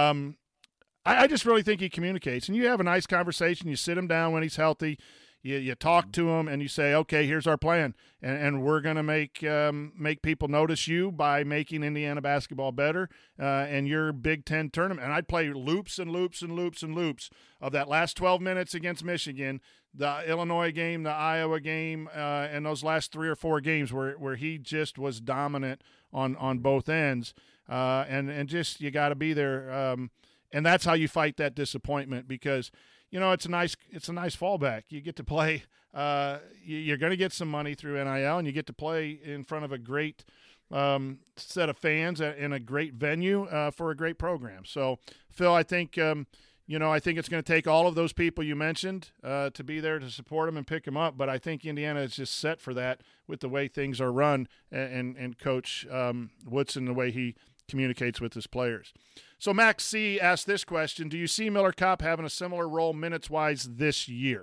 I just really think he communicates. And you have a nice conversation. You sit him down when he's healthy. You talk to him and you say, okay, here's our plan, and we're going to make people notice you by making Indiana basketball better and your Big Ten tournament. And I'd play loops and loops and loops and loops of that last 12 minutes against Michigan, the Illinois game, the Iowa game, and those last 3 or 4 games where he just was dominant on both ends. And just, you got to be there. And that's how you fight that disappointment, because it's a nice fallback. You get to play. You're going to get some money through NIL, and you get to play in front of a great set of fans in a great venue for a great program. So, Phil, I think I think it's going to take all of those people you mentioned to be there to support him and pick him up. But I think Indiana is just set for that with the way things are run and Coach Woodson, the way he communicates with his players. So Max C asked this question: do you see Miller Kopp having a similar role minutes-wise this year?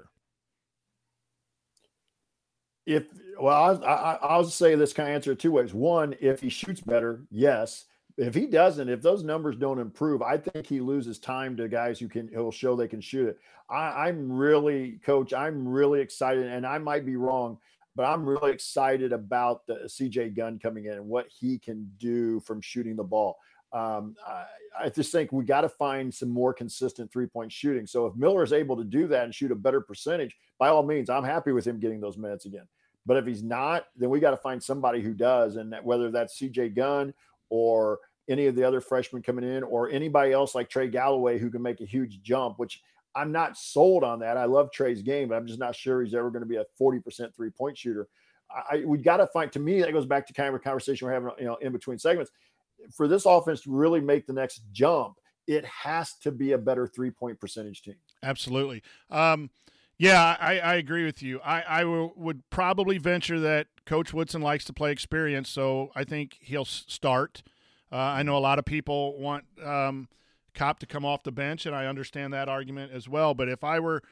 I'll say this, kind of answer it 2 ways. One, if he shoots better, yes. If he doesn't, if those numbers don't improve, I think he loses time to guys who'll show they can shoot it. I'm really excited, and I might be wrong, but I'm really excited about the CJ Gunn coming in and what he can do from shooting the ball. I just think we got to find some more consistent 3-point shooting. So if Miller is able to do that and shoot a better percentage, by all means, I'm happy with him getting those minutes again. But if he's not, then we got to find somebody who does, and whether that's CJ Gunn or any of the other freshmen coming in, or anybody else like Trey Galloway who can make a huge jump, which I'm not sold on that. I love Trey's game, but I'm just not sure he's ever going to be a 40% 3-point shooter. we got to find, to me, that goes back to kind of a conversation we're having, in between segments. For this offense to really make the next jump, it has to be a better 3-point percentage team.
Absolutely. Yeah, I agree with you. I would probably venture that Coach Woodson likes to play experience, so I think he'll start. I know a lot of people want Kopp to come off the bench, and I understand that argument as well. But if I were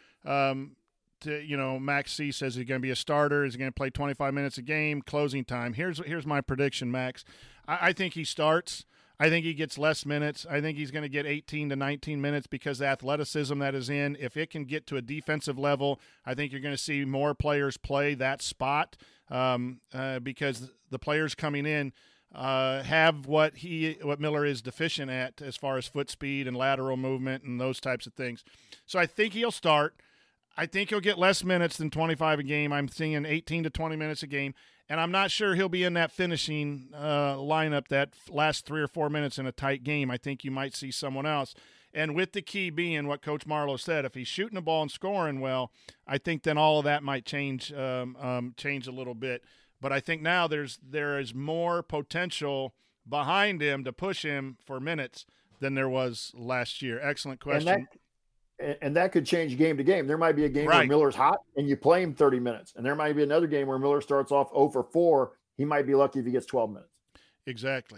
Max C says he's going to be a starter, is he going to play 25 minutes a game, closing time. Here's my prediction, Max. I think he starts. I think he gets less minutes. I think he's going to get 18 to 19 minutes because the athleticism that is in. If it can get to a defensive level, I think you're going to see more players play that spot because the players coming in have what Miller is deficient at as far as foot speed and lateral movement and those types of things. So I think he'll start. I think he'll get less minutes than 25 a game. I'm seeing 18 to 20 minutes a game. And I'm not sure he'll be in that finishing lineup that last 3 or 4 minutes in a tight game. I think you might see someone else. And with the key being what Coach Marlowe said, if he's shooting the ball and scoring well, I think then all of that might change a little bit. But I think now there is more potential behind him to push him for minutes than there was last year. Excellent question.
And that could change game to game. There might be a game where Miller's hot and you play him 30 minutes. And there might be another game where Miller starts off 0 for 4. He might be lucky if he gets 12 minutes.
Exactly.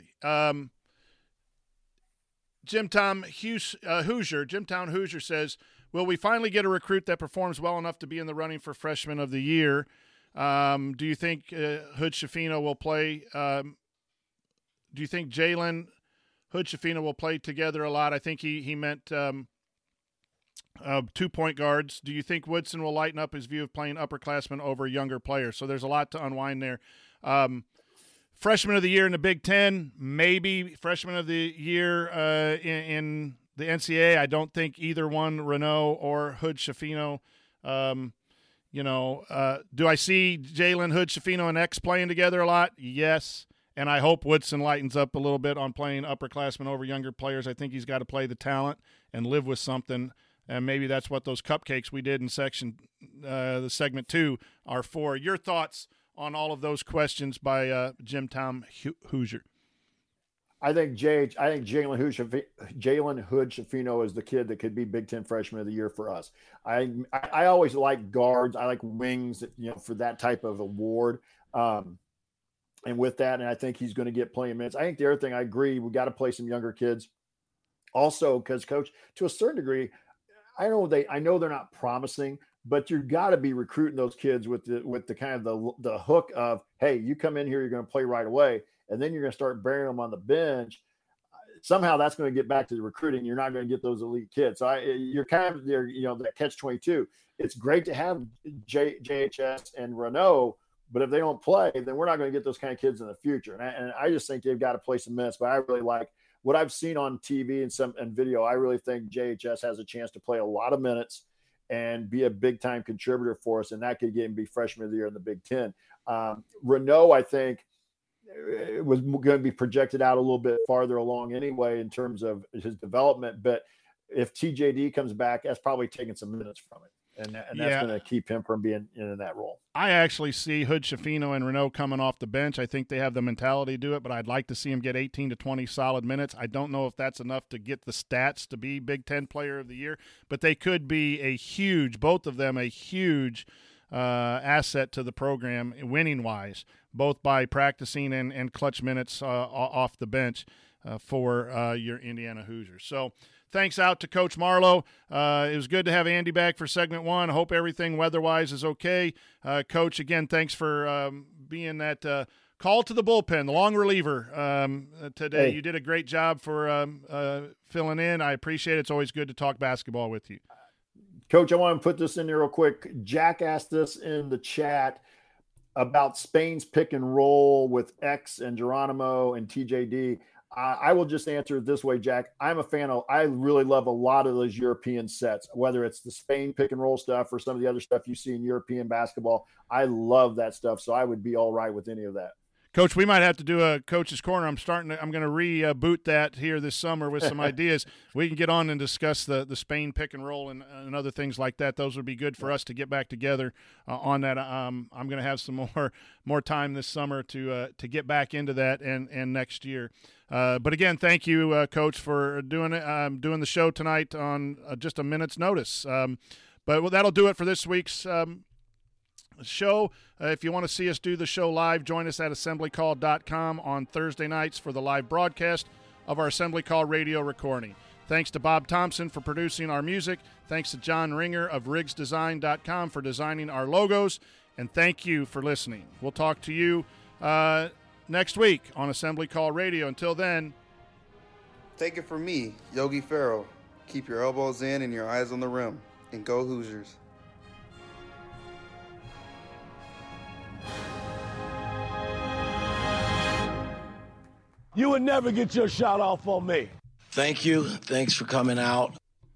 Jimtown Hoosier says, will we finally get a recruit that performs well enough to be in the running for Freshman of the Year? Do you think Hood-Schifino will play? Do you think Jalen Hood-Schifino will play together a lot? I think he meant 2 point guards. Do you think Woodson will lighten up his view of playing upperclassmen over younger players? So there's a lot to unwind there. Freshman of the Year in the Big Ten, maybe Freshman of the Year in the NCAA. I don't think either one, Renault or Hood-Schifino. Do I see Jalen Hood-Schifino and X playing together a lot? Yes. And I hope Woodson lightens up a little bit on playing upperclassmen over younger players. I think he's got to play the talent and live with something. And maybe that's what those cupcakes we did in the segment 2 are for. Your thoughts on all of those questions by Jimtown Hoosier?
I think Jalen Hood-Schifino is the kid that could be Big Ten Freshman of the Year for us. I always like guards. I like wings, for that type of award. And with that, and I think he's going to get playing minutes. I think the other thing, I agree, we got to play some younger kids. Also, because Coach, to a certain degree, I know they're not promising, but you've got to be recruiting those kids with the kind of the hook of, hey, you come in here, you're going to play right away, and then you're going to start burying them on the bench. Somehow that's going to get back to the recruiting. You're not going to get those elite kids. So you're kind of there, that catch-22. It's great to have JHS and Renault, but if they don't play, then we're not going to get those kind of kids in the future. And I just think they've got to play some minutes. But I really like what I've seen on TV and video. I really think JHS has a chance to play a lot of minutes and be a big-time contributor for us, and that could get him be Freshman of the Year in the Big Ten. Renault, I think, it was going to be projected out a little bit farther along anyway in terms of his development. But if TJD comes back, that's probably taking some minutes from it. And that's going to keep him from being in that role.
I actually see Hood-Schifino and Renault coming off the bench. I think they have the mentality to do it, but I'd like to see him get 18 to 20 solid minutes. I don't know if that's enough to get the stats to be Big Ten Player of the Year, but they could be both of them, a huge asset to the program winning-wise, both by practicing and clutch minutes off the bench for your Indiana Hoosiers. So thanks out to Coach Marlowe. It was good to have Andy back for segment 1. I hope everything weather-wise is okay. Coach, again, thanks for being that call to the bullpen, the long reliever today. Hey. You did a great job for filling in. I appreciate it. It's always good to talk basketball with you.
Coach, I want to put this in there real quick. Jack asked us in the chat about Spain's pick and roll with X and Geronimo and TJD. I will just answer it this way, Jack. I really love a lot of those European sets, whether it's the Spain pick and roll stuff or some of the other stuff you see in European basketball. I love that stuff, so I would be all right with any of that.
Coach, we might have to do a Coach's Corner. I'm going to reboot that here this summer with some ideas. We can get on and discuss the Spain pick and roll and other things like that. Those would be good for us to get back together on that. I'm going to have some more time this summer to get back into that and next year. But again, thank you, Coach, for doing the show tonight on just a minute's notice. But that'll do it for this week's show. If you want to see us do the show live, join us at assemblycall.com on Thursday nights for the live broadcast of our Assembly Call radio recording. Thanks to Bob Thompson for producing our music. Thanks to John Ringer of RiggsDesign.com for designing our logos. And thank you for listening. We'll talk to you next week on Assembly Call Radio. Until then,
take it from me, Yogi Ferrell. Keep your elbows in and your eyes on the rim. And go Hoosiers.
You would never get your shot off on me.
Thank you. Thanks for coming out.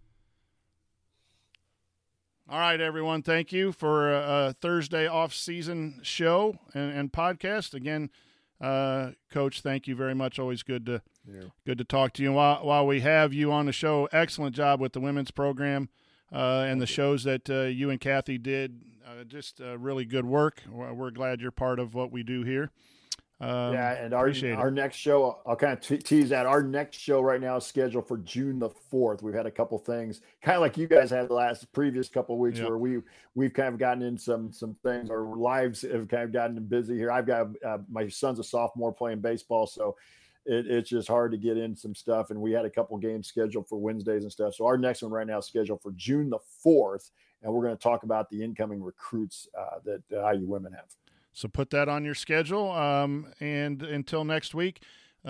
All right, everyone. Thank you for a Thursday off-season show and podcast. Again, Coach, thank you very much. Always good to talk to you. While we have you on the show, excellent job with the women's program and the shows that you and Kathy did. Just really good work. We're glad you're part of what we do here.
And our next show, I'll kind of tease that. Our next show right now is scheduled for June the 4th. We've had a couple things, kind of like you guys had the previous couple of weeks, where we've kind of gotten in some things. Our lives have kind of gotten busy here. I've got my son's a sophomore playing baseball, so it's just hard to get in some stuff. And we had a couple games scheduled for Wednesdays and stuff. So our next one right now is scheduled for June the 4th, and we're going to talk about the incoming recruits that IU women have.
So put that on your schedule. And until next week,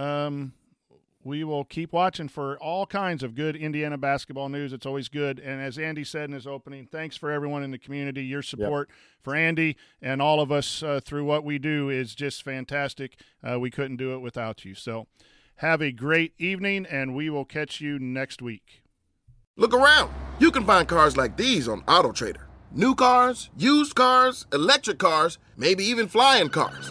we will keep watching for all kinds of good Indiana basketball news. It's always good. And as Andy said in his opening, thanks for everyone in the community. Your support for Andy and all of us through what we do is just fantastic. We couldn't do it without you. So have a great evening, and we will catch you next week.
Look around. You can find cars like these on AutoTrader. New cars, used cars, electric cars, maybe even flying cars.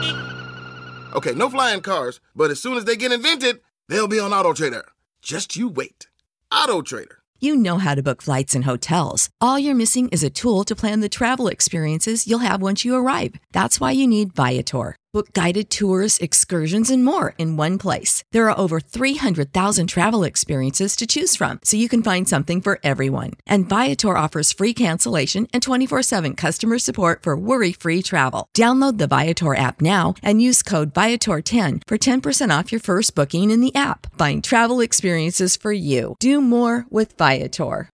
Okay, no flying cars, but as soon as they get invented, they'll be on AutoTrader. Just you wait. AutoTrader.
You know how to book flights and hotels. All you're missing is a tool to plan the travel experiences you'll have once you arrive. That's why you need Viator. Book guided tours, excursions, and more in one place. There are over 300,000 travel experiences to choose from, so you can find something for everyone. And Viator offers free cancellation and 24/7 customer support for worry-free travel. Download the Viator app now and use code Viator10 for 10% off your first booking in the app. Find travel experiences for you. Do more with Viator.